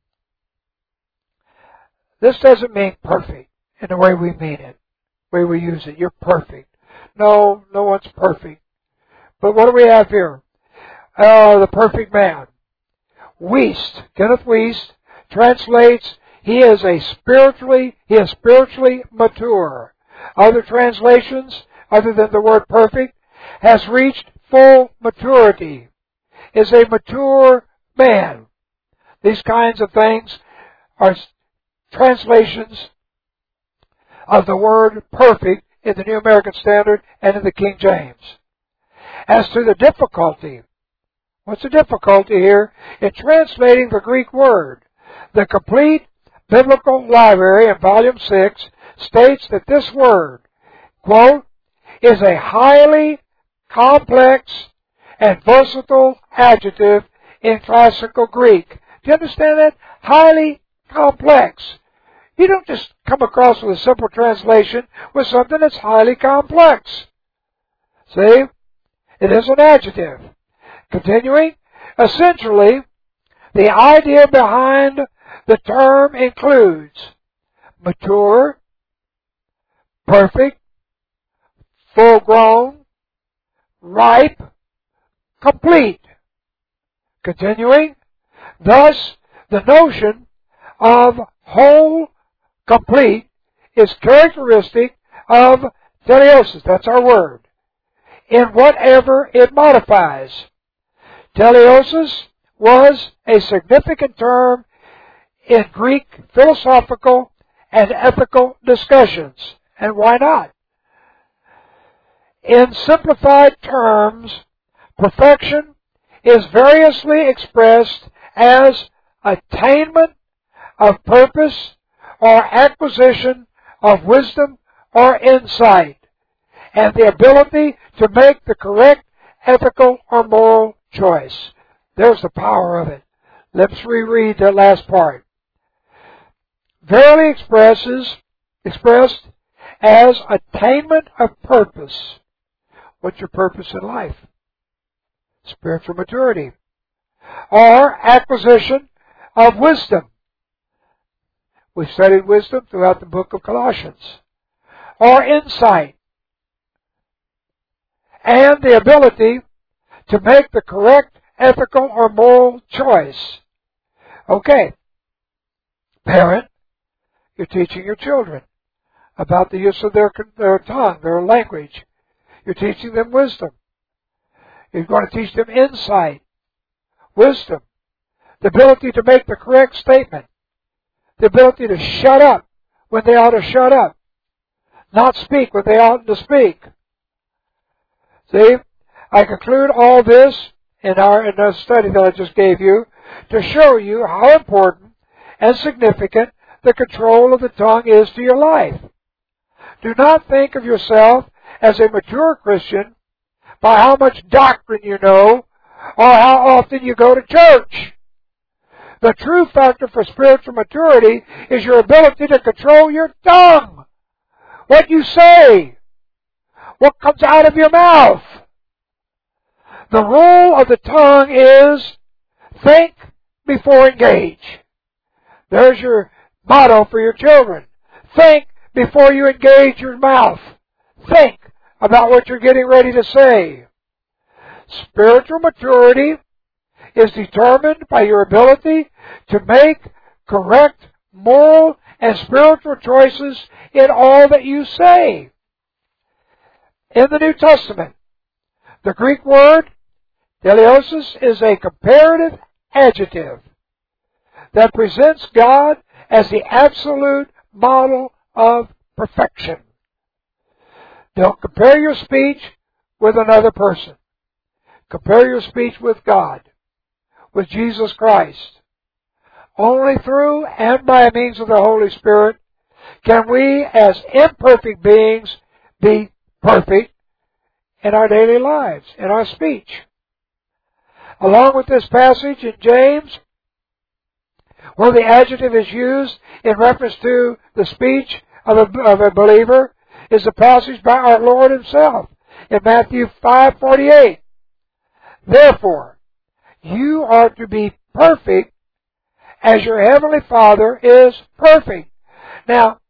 This doesn't mean perfect in the way we mean it, the way we use it. You're perfect. No, no one's perfect. But what do we have here? Uh, the perfect man. Wuest, Kenneth Wuest, translates, he is a spiritually, he is spiritually mature. Other translations, other than the word perfect, has reached full maturity, is a mature man. These kinds of things are translations of the word perfect in the New American Standard and in the King James. As to the difficulty, what's the difficulty here? In translating the Greek word, the Complete Biblical Library in Volume six states that this word, quote, is a highly complex and versatile adjective in classical Greek. Do you understand that? Highly complex. You don't just come across with a simple translation with something that's highly complex. See? It is an adjective. Continuing, essentially, the idea behind the term includes mature, perfect, full-grown, ripe, complete. Continuing, thus the notion of whole, complete is characteristic of teleosis. That's our word. In whatever it modifies. Teleosis was a significant term in Greek philosophical and ethical discussions. And why not? In simplified terms, perfection is variously expressed as attainment of purpose or acquisition of wisdom or insight, and the ability to make the correct ethical or moral choice. There's the power of it. Let's reread that last part. Verily expresses, expressed as attainment of purpose. What's your purpose in life? Spiritual maturity. Or acquisition of wisdom. We studied wisdom throughout the book of Colossians. Or insight. And the ability to make the correct ethical or moral choice. Okay. Parent, you're teaching your children about the use of their, their tongue, their language. You're teaching them wisdom. You're going to teach them insight, wisdom, the ability to make the correct statement, the ability to shut up when they ought to shut up, not speak when they ought to speak. See, I conclude all this in our in the study that I just gave you to show you how important and significant the control of the tongue is to your life. Do not think of yourself as a mature Christian by how much doctrine you know or how often you go to church. The true factor for spiritual maturity is your ability to control your tongue. What you say. What comes out of your mouth. The rule of the tongue is think before engage. There's your motto for your children. Think before you engage your mouth. Think about what you're getting ready to say. Spiritual maturity is determined by your ability to make correct moral and spiritual choices in all that you say. In the New Testament, the Greek word teleiosis is a comparative adjective that presents God as the absolute model of perfection. Don't compare your speech with another person. Compare your speech with God, with Jesus Christ. Only through and by means of the Holy Spirit can we, as imperfect beings, be perfect in our daily lives, in our speech. Along with this passage in James, where the adjective is used in reference to the speech of a, of a believer, is a passage by our Lord Himself in Matthew five forty-eight. Therefore, you are to be perfect as your Heavenly Father is perfect. Now,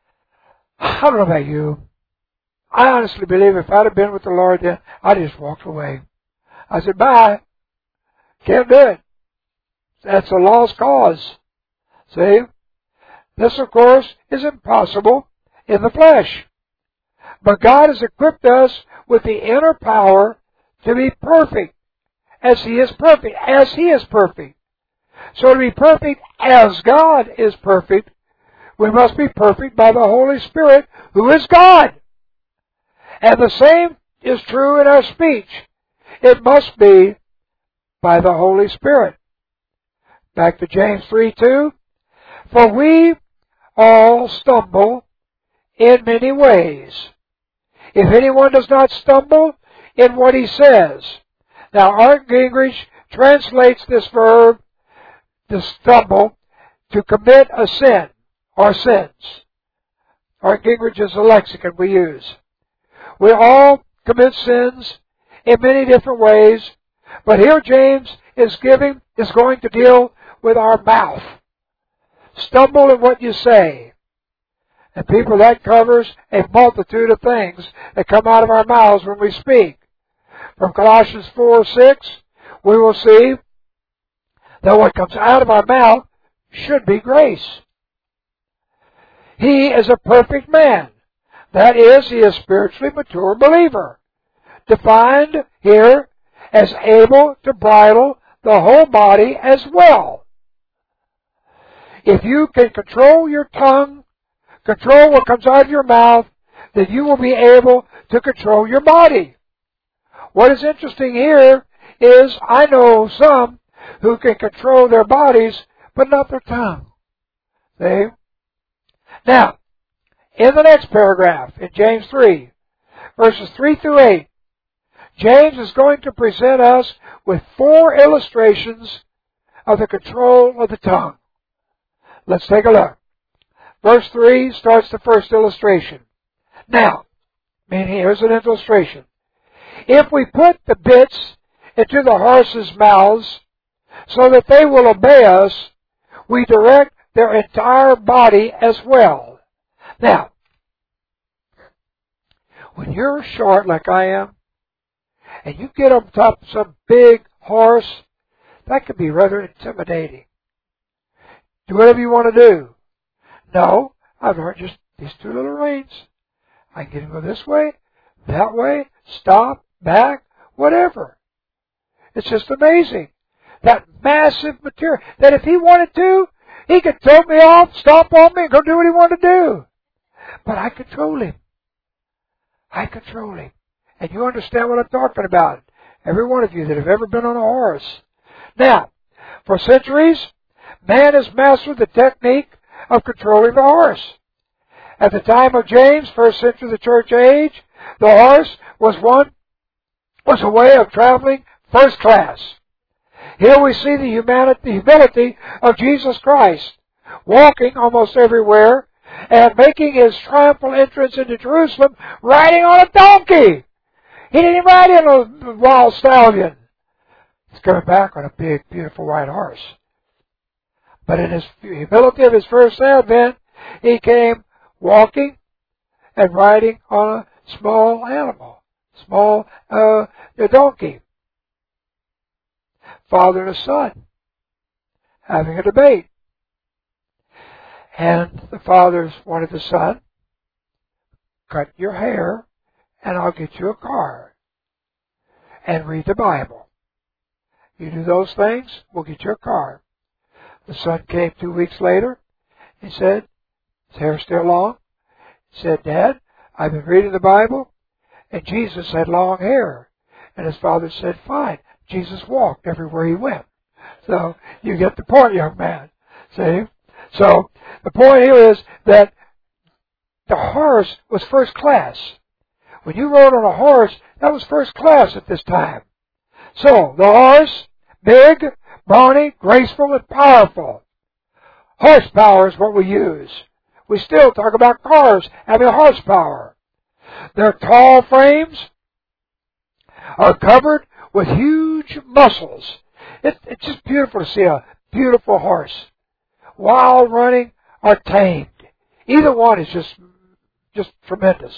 I don't know about you. I honestly believe if I'd have been with the Lord then, I'd just walked away. I said, bye. Can't do it. That's a lost cause. See? This, of course, is impossible in the flesh. But God has equipped us with the inner power to be perfect as He is perfect, as He is perfect. So to be perfect as God is perfect, we must be perfect by the Holy Spirit, who is God. And the same is true in our speech. It must be by the Holy Spirit. Back to James three two. For we all stumble in many ways. If anyone does not stumble in what he says. Now, Art Gingrich translates this verb, to stumble, to commit a sin or sins. Art Gingrich is a lexicon we use. We all commit sins in many different ways, but here James is giving, is going to deal with our mouth. Stumble in what you say. And people, that covers a multitude of things that come out of our mouths when we speak. From Colossians four six, we will see that what comes out of our mouth should be grace. He is a perfect man. That is, he is a spiritually mature believer. Defined here as able to bridle the whole body as well. If you can control your tongue, control what comes out of your mouth, then you will be able to control your body. What is interesting here is I know some who can control their bodies, but not their tongue. See? Now, in the next paragraph, in James three, verses three through eight, James is going to present us with four illustrations of the control of the tongue. Let's take a look. Verse three starts the first illustration. Now, I mean, here's an illustration. If we put the bits into the horses' mouths so that they will obey us, we direct their entire body as well. Now, when you're short like I am, and you get on top of some big horse, that can be rather intimidating. Do whatever you want to do. No, I've learned just these two little reins. I can get him go this way, that way, stop, back, whatever. It's just amazing. That massive material, that if he wanted to, he could throw me off, stomp on me, and go do what he wanted to do. But I control him. I control him. And you understand what I'm talking about. Every one of you that have ever been on a horse. Now, for centuries, man has mastered the technique of controlling the horse. At the time of James, first century of the church age, the horse was one, was a way of traveling first class. Here we see the humanity, the humility of Jesus Christ, walking almost everywhere and making his triumphal entrance into Jerusalem riding on a donkey. He didn't ride in a wild stallion. He's coming back on a big, beautiful white horse. But in his humility of his first advent, he came walking and riding on a small animal, small uh, a donkey. Father and a son having a debate. And the father wanted the son, cut your hair and I'll get you a car. And read the Bible. You do those things, we'll get you a car. The son came two weeks later. He said, his hair's still long. He said, Dad, I've been reading the Bible, and Jesus had long hair. And his father said, fine. Jesus walked everywhere he went. So you get the point, young man. See? So the point here is that the horse was first class. When you rode on a horse, that was first class at this time. So the horse, big, brawny, graceful, and powerful. Horsepower is what we use. We still talk about cars having horsepower. Their tall frames are covered with huge muscles. It, it's just beautiful to see a beautiful horse. Wild running or tamed. Either one is just, just tremendous.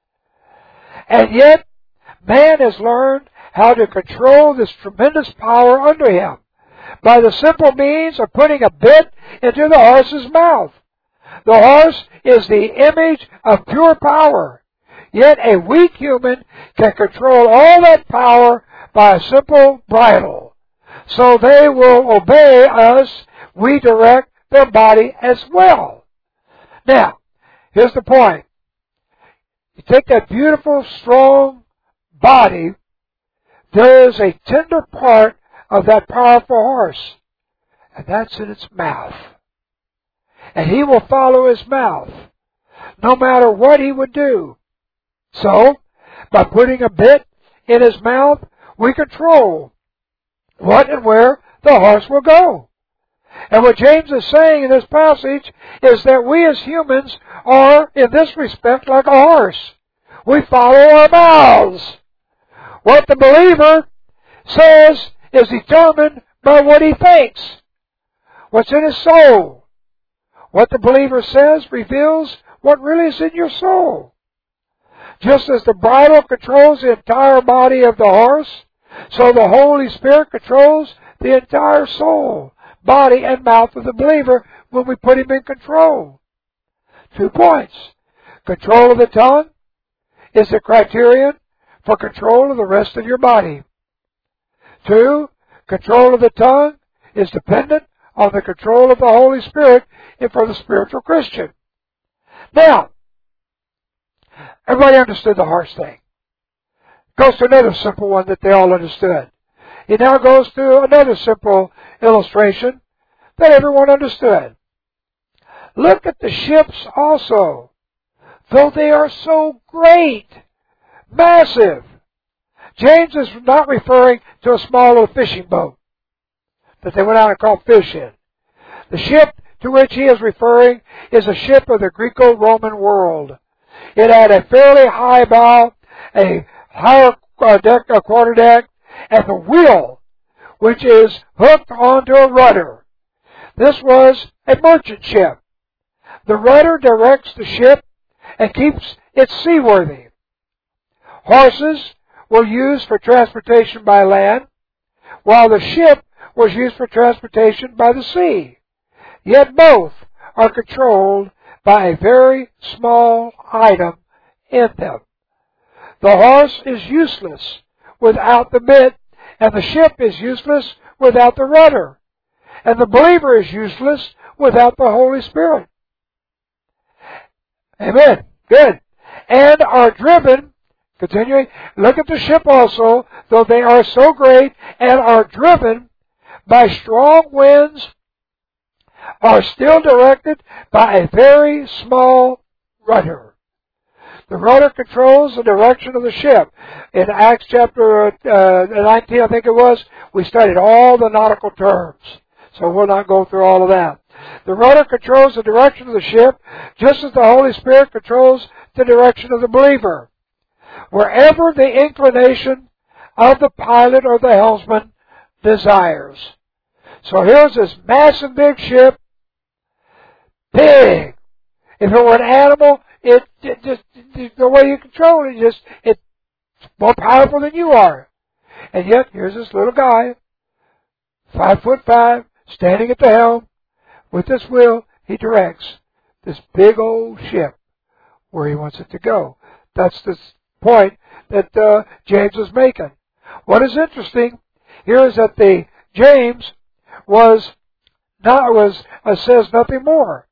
And yet, man has learned how to control this tremendous power under him by the simple means of putting a bit into the horse's mouth. The horse is the image of pure power. Yet a weak human can control all that power by a simple bridle. So they will obey us. We direct their body as well. Now, here's the point. You take that beautiful, strong body, there is a tender part of that powerful horse, and that's in its mouth. And he will follow his mouth, no matter what he would do. So, by putting a bit in his mouth, we control what and where the horse will go. And what James is saying in this passage is that we as humans are, in this respect, like a horse. We follow our mouths. What the believer says is determined by what he thinks. What's in his soul. What the believer says reveals what really is in your soul. Just as the bridle controls the entire body of the horse, so the Holy Spirit controls the entire soul, body, and mouth of the believer when we put him in control. Two points. Control of the tongue is the criterion for control of the rest of your body. Two, control of the tongue is dependent on the control of the Holy Spirit and for the spiritual Christian. Now, Everybody understood the horse thing. Goes to another simple one that they all understood. He now goes to another simple illustration that everyone understood. Look at the ships also. Though they are so great, massive. James is not referring to a small little fishing boat that they went out and caught fish in. The ship to which he is referring is a ship of the Greco-Roman world. It had a fairly high bow, a higher deck, a quarter deck, and the wheel, which is hooked onto a rudder. This was a merchant ship. The rudder directs the ship and keeps it seaworthy. Horses were used for transportation by land, while the ship was used for transportation by the sea. Yet both are controlled by a very small item in them. The horse is useless without the bit, and the ship is useless without the rudder, and the believer is useless without the Holy Spirit. Amen. Good. And are driven, continuing, look at the ship also, though they are so great, and are driven by strong winds, are still directed by a very small rudder. The rudder controls the direction of the ship. In Acts chapter uh, nineteen, I think it was, we studied all the nautical terms. So we'll not go through all of that. The rudder controls the direction of the ship, just as the Holy Spirit controls the direction of the believer. Wherever the inclination of the pilot or the helmsman desires. So here's this massive big ship, big. If it were an animal, it, it just, the way you control it, just, it's more powerful than you are. And yet, here's this little guy, five foot five, standing at the helm, with this wheel, he directs this big old ship where he wants it to go. That's the point that uh, James is making. What is interesting here is that the James was not was uh, says nothing more.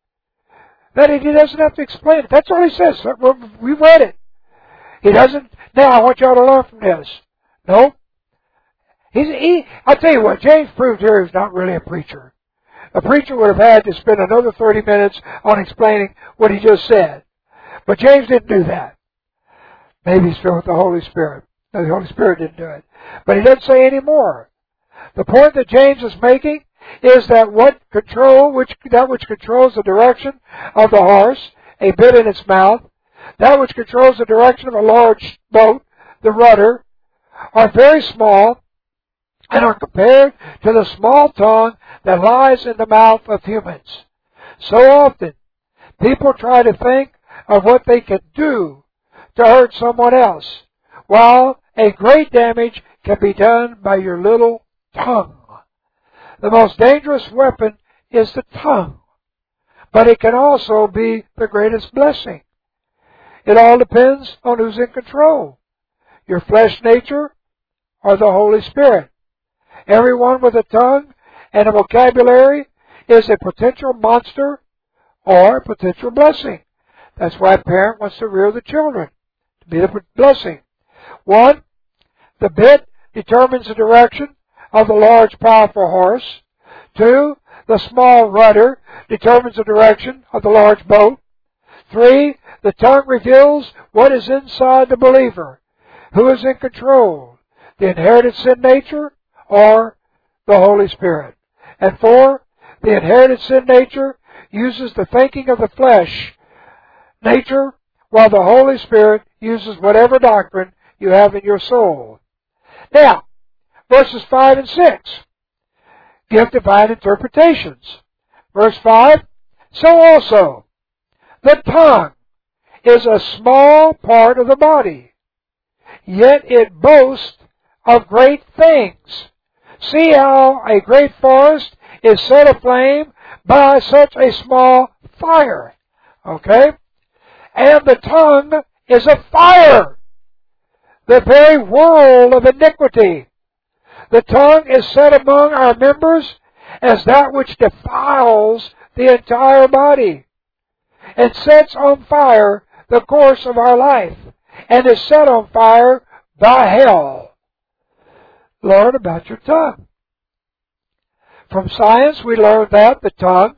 That he doesn't have to explain it. That's all he says. We read it. He doesn't. Now I want y'all to learn from this. No. He's, he. I'll tell you what. James proved here he's not really a preacher. A preacher would have had to spend another thirty minutes on explaining what he just said. But James didn't do that. Maybe he's filled with the Holy Spirit. No, the Holy Spirit didn't do it. But he doesn't say any more. The point that James is making is that what control, which that which controls the direction of the horse, a bit in its mouth, that which controls the direction of a large boat, the rudder, are very small and are compared to the small tongue that lies in the mouth of humans. So often, people try to think of what they can do to hurt someone else, while a great damage can be done by your little tongue. The most dangerous weapon is the tongue, but it can also be the greatest blessing. It all depends on who's in control, your flesh nature or the Holy Spirit. Everyone with a tongue and a vocabulary is a potential monster or a potential blessing. That's why a parent wants to rear the children, to be the blessing. One, the bit determines the direction of the large, powerful horse. Two, the small rudder determines the direction of the large boat. Three, the tongue reveals what is inside the believer. Who is in control? The inherited sin nature or the Holy Spirit? And four, the inherited sin nature uses the thinking of the flesh nature, while the Holy Spirit uses whatever doctrine you have in your soul. Now, verses five and six give divine interpretations. Verse five, so also the tongue is a small part of the body, yet it boasts of great things. See how a great forest is set aflame by such a small fire. Okay? And the tongue is a fire, the very whirl of iniquity. The tongue is set among our members as that which defiles the entire body and sets on fire the course of our life. and is set on fire by hell. Learn about your tongue. From science, we learn that the tongue,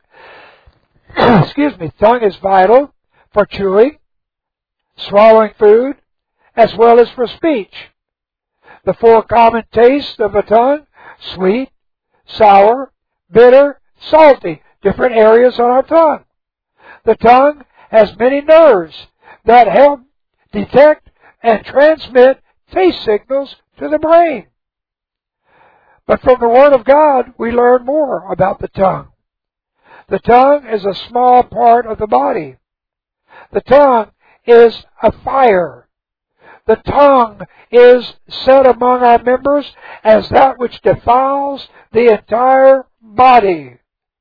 excuse me, tongue is vital for chewing, swallowing food, as well as for speech. The four common tastes of a tongue: sweet, sour, bitter, salty, different areas on our tongue. The tongue has many nerves that help detect and transmit taste signals to the brain. But from the Word of God, we learn more about the tongue. The tongue is a small part of the body. The tongue is a fire. The tongue is set among our members as that which defiles the entire body.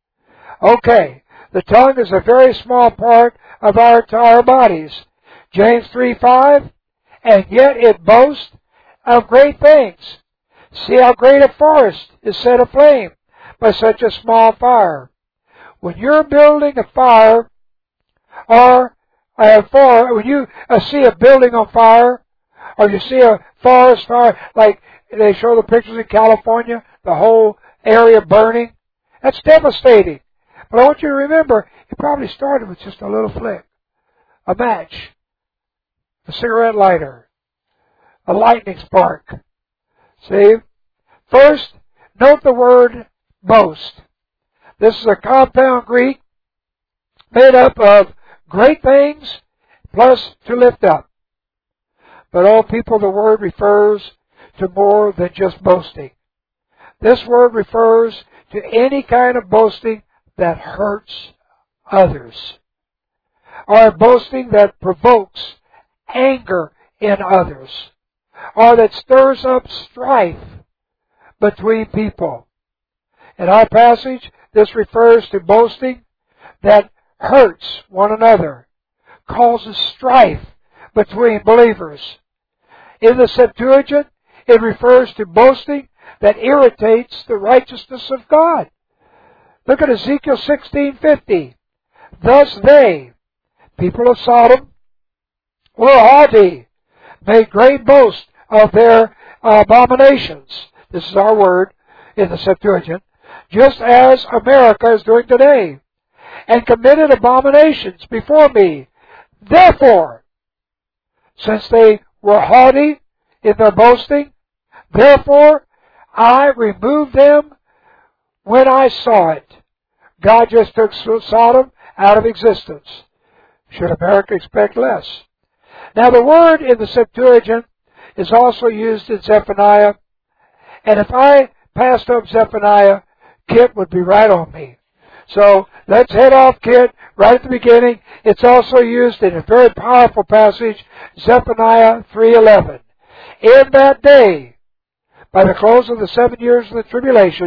Okay, the tongue is a very small part of our entire bodies. James three five, and yet it boasts of great things. See how great a forest is set aflame by such a small fire. When you're building a fire, or a forest, when you uh, see a building on fire, or you see a forest fire, like they show the pictures in California, the whole area burning, that's devastating. But I want you to remember, it probably started with just a little flick, a match, a cigarette lighter, a lightning spark. See? First, note the word boast. This is a compound Greek made up of great things plus to lift up. But all people, the word refers to more than just boasting. This word refers to any kind of boasting that hurts others, or boasting that provokes anger in others, or that stirs up strife between people. In our passage, this refers to boasting that hurts one another, causes strife between believers. In the Septuagint, it refers to boasting that irritates the righteousness of God. Look at Ezekiel sixteen fifty. Thus they, people of Sodom, were haughty, made great boast of their abominations. This is our word in the Septuagint. Just as America is doing today, and committed abominations before me. Therefore, since they were haughty in their boasting, therefore I removed them when I saw it. God just took Sodom out of existence. Should America expect less? Now the word in the Septuagint is also used in Zephaniah, and if I passed up Zephaniah, Kit would be right on me. So let's head off, Kit, right at the beginning. It's also used in a very powerful passage, Zephaniah three eleven. In that day, by the close of the seven years of the tribulation,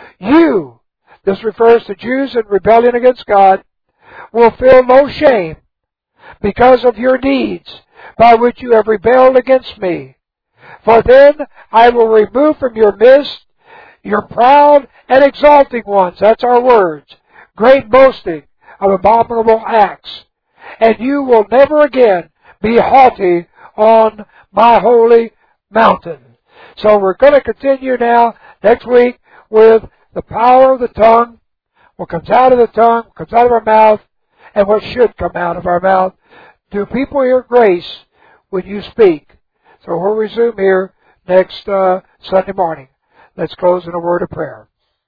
you, this refers to Jews in rebellion against God, will feel no shame because of your deeds by which you have rebelled against me. For then I will remove from your midst your proud and exalting ones, that's our words, great boasting of abominable acts, and you will never again be haughty on my holy mountain. So we're going to continue now next week with the power of the tongue, what comes out of the tongue, what comes out of our mouth, and what should come out of our mouth. Do people hear grace when you speak? So we'll resume here next uh, Sunday morning. Let's close in a word of prayer.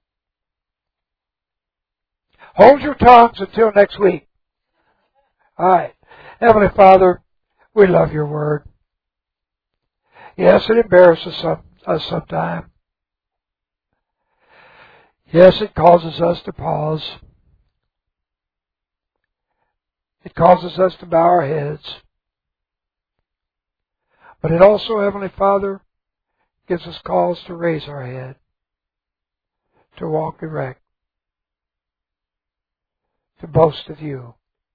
Hold your tongues until next week. All right. Heavenly Father, we love your word. Yes, it embarrasses some, us sometimes. Yes, it causes us to pause. It causes us to bow our heads. But it also, Heavenly Father, gives us cause to raise our head, to walk erect, to boast of you,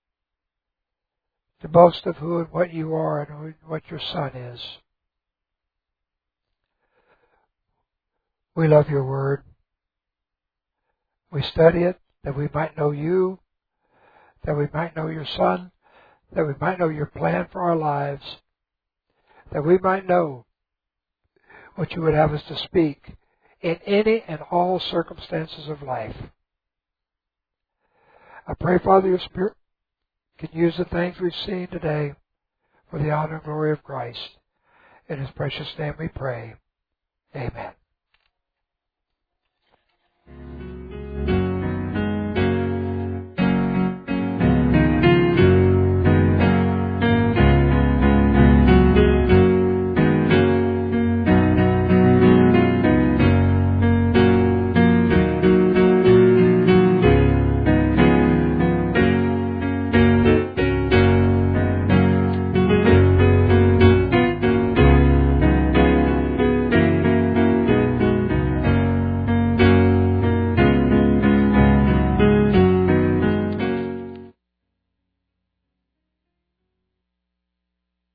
to boast of who and what you are and what your Son is. We love your word. We study it that we might know you, that we might know your Son, that we might know your plan for our lives. that we might know what you would have us to speak in any and all circumstances of life. I pray, Father, your Spirit can use the things we've seen today for the honor and glory of Christ. In His precious name we pray. Amen.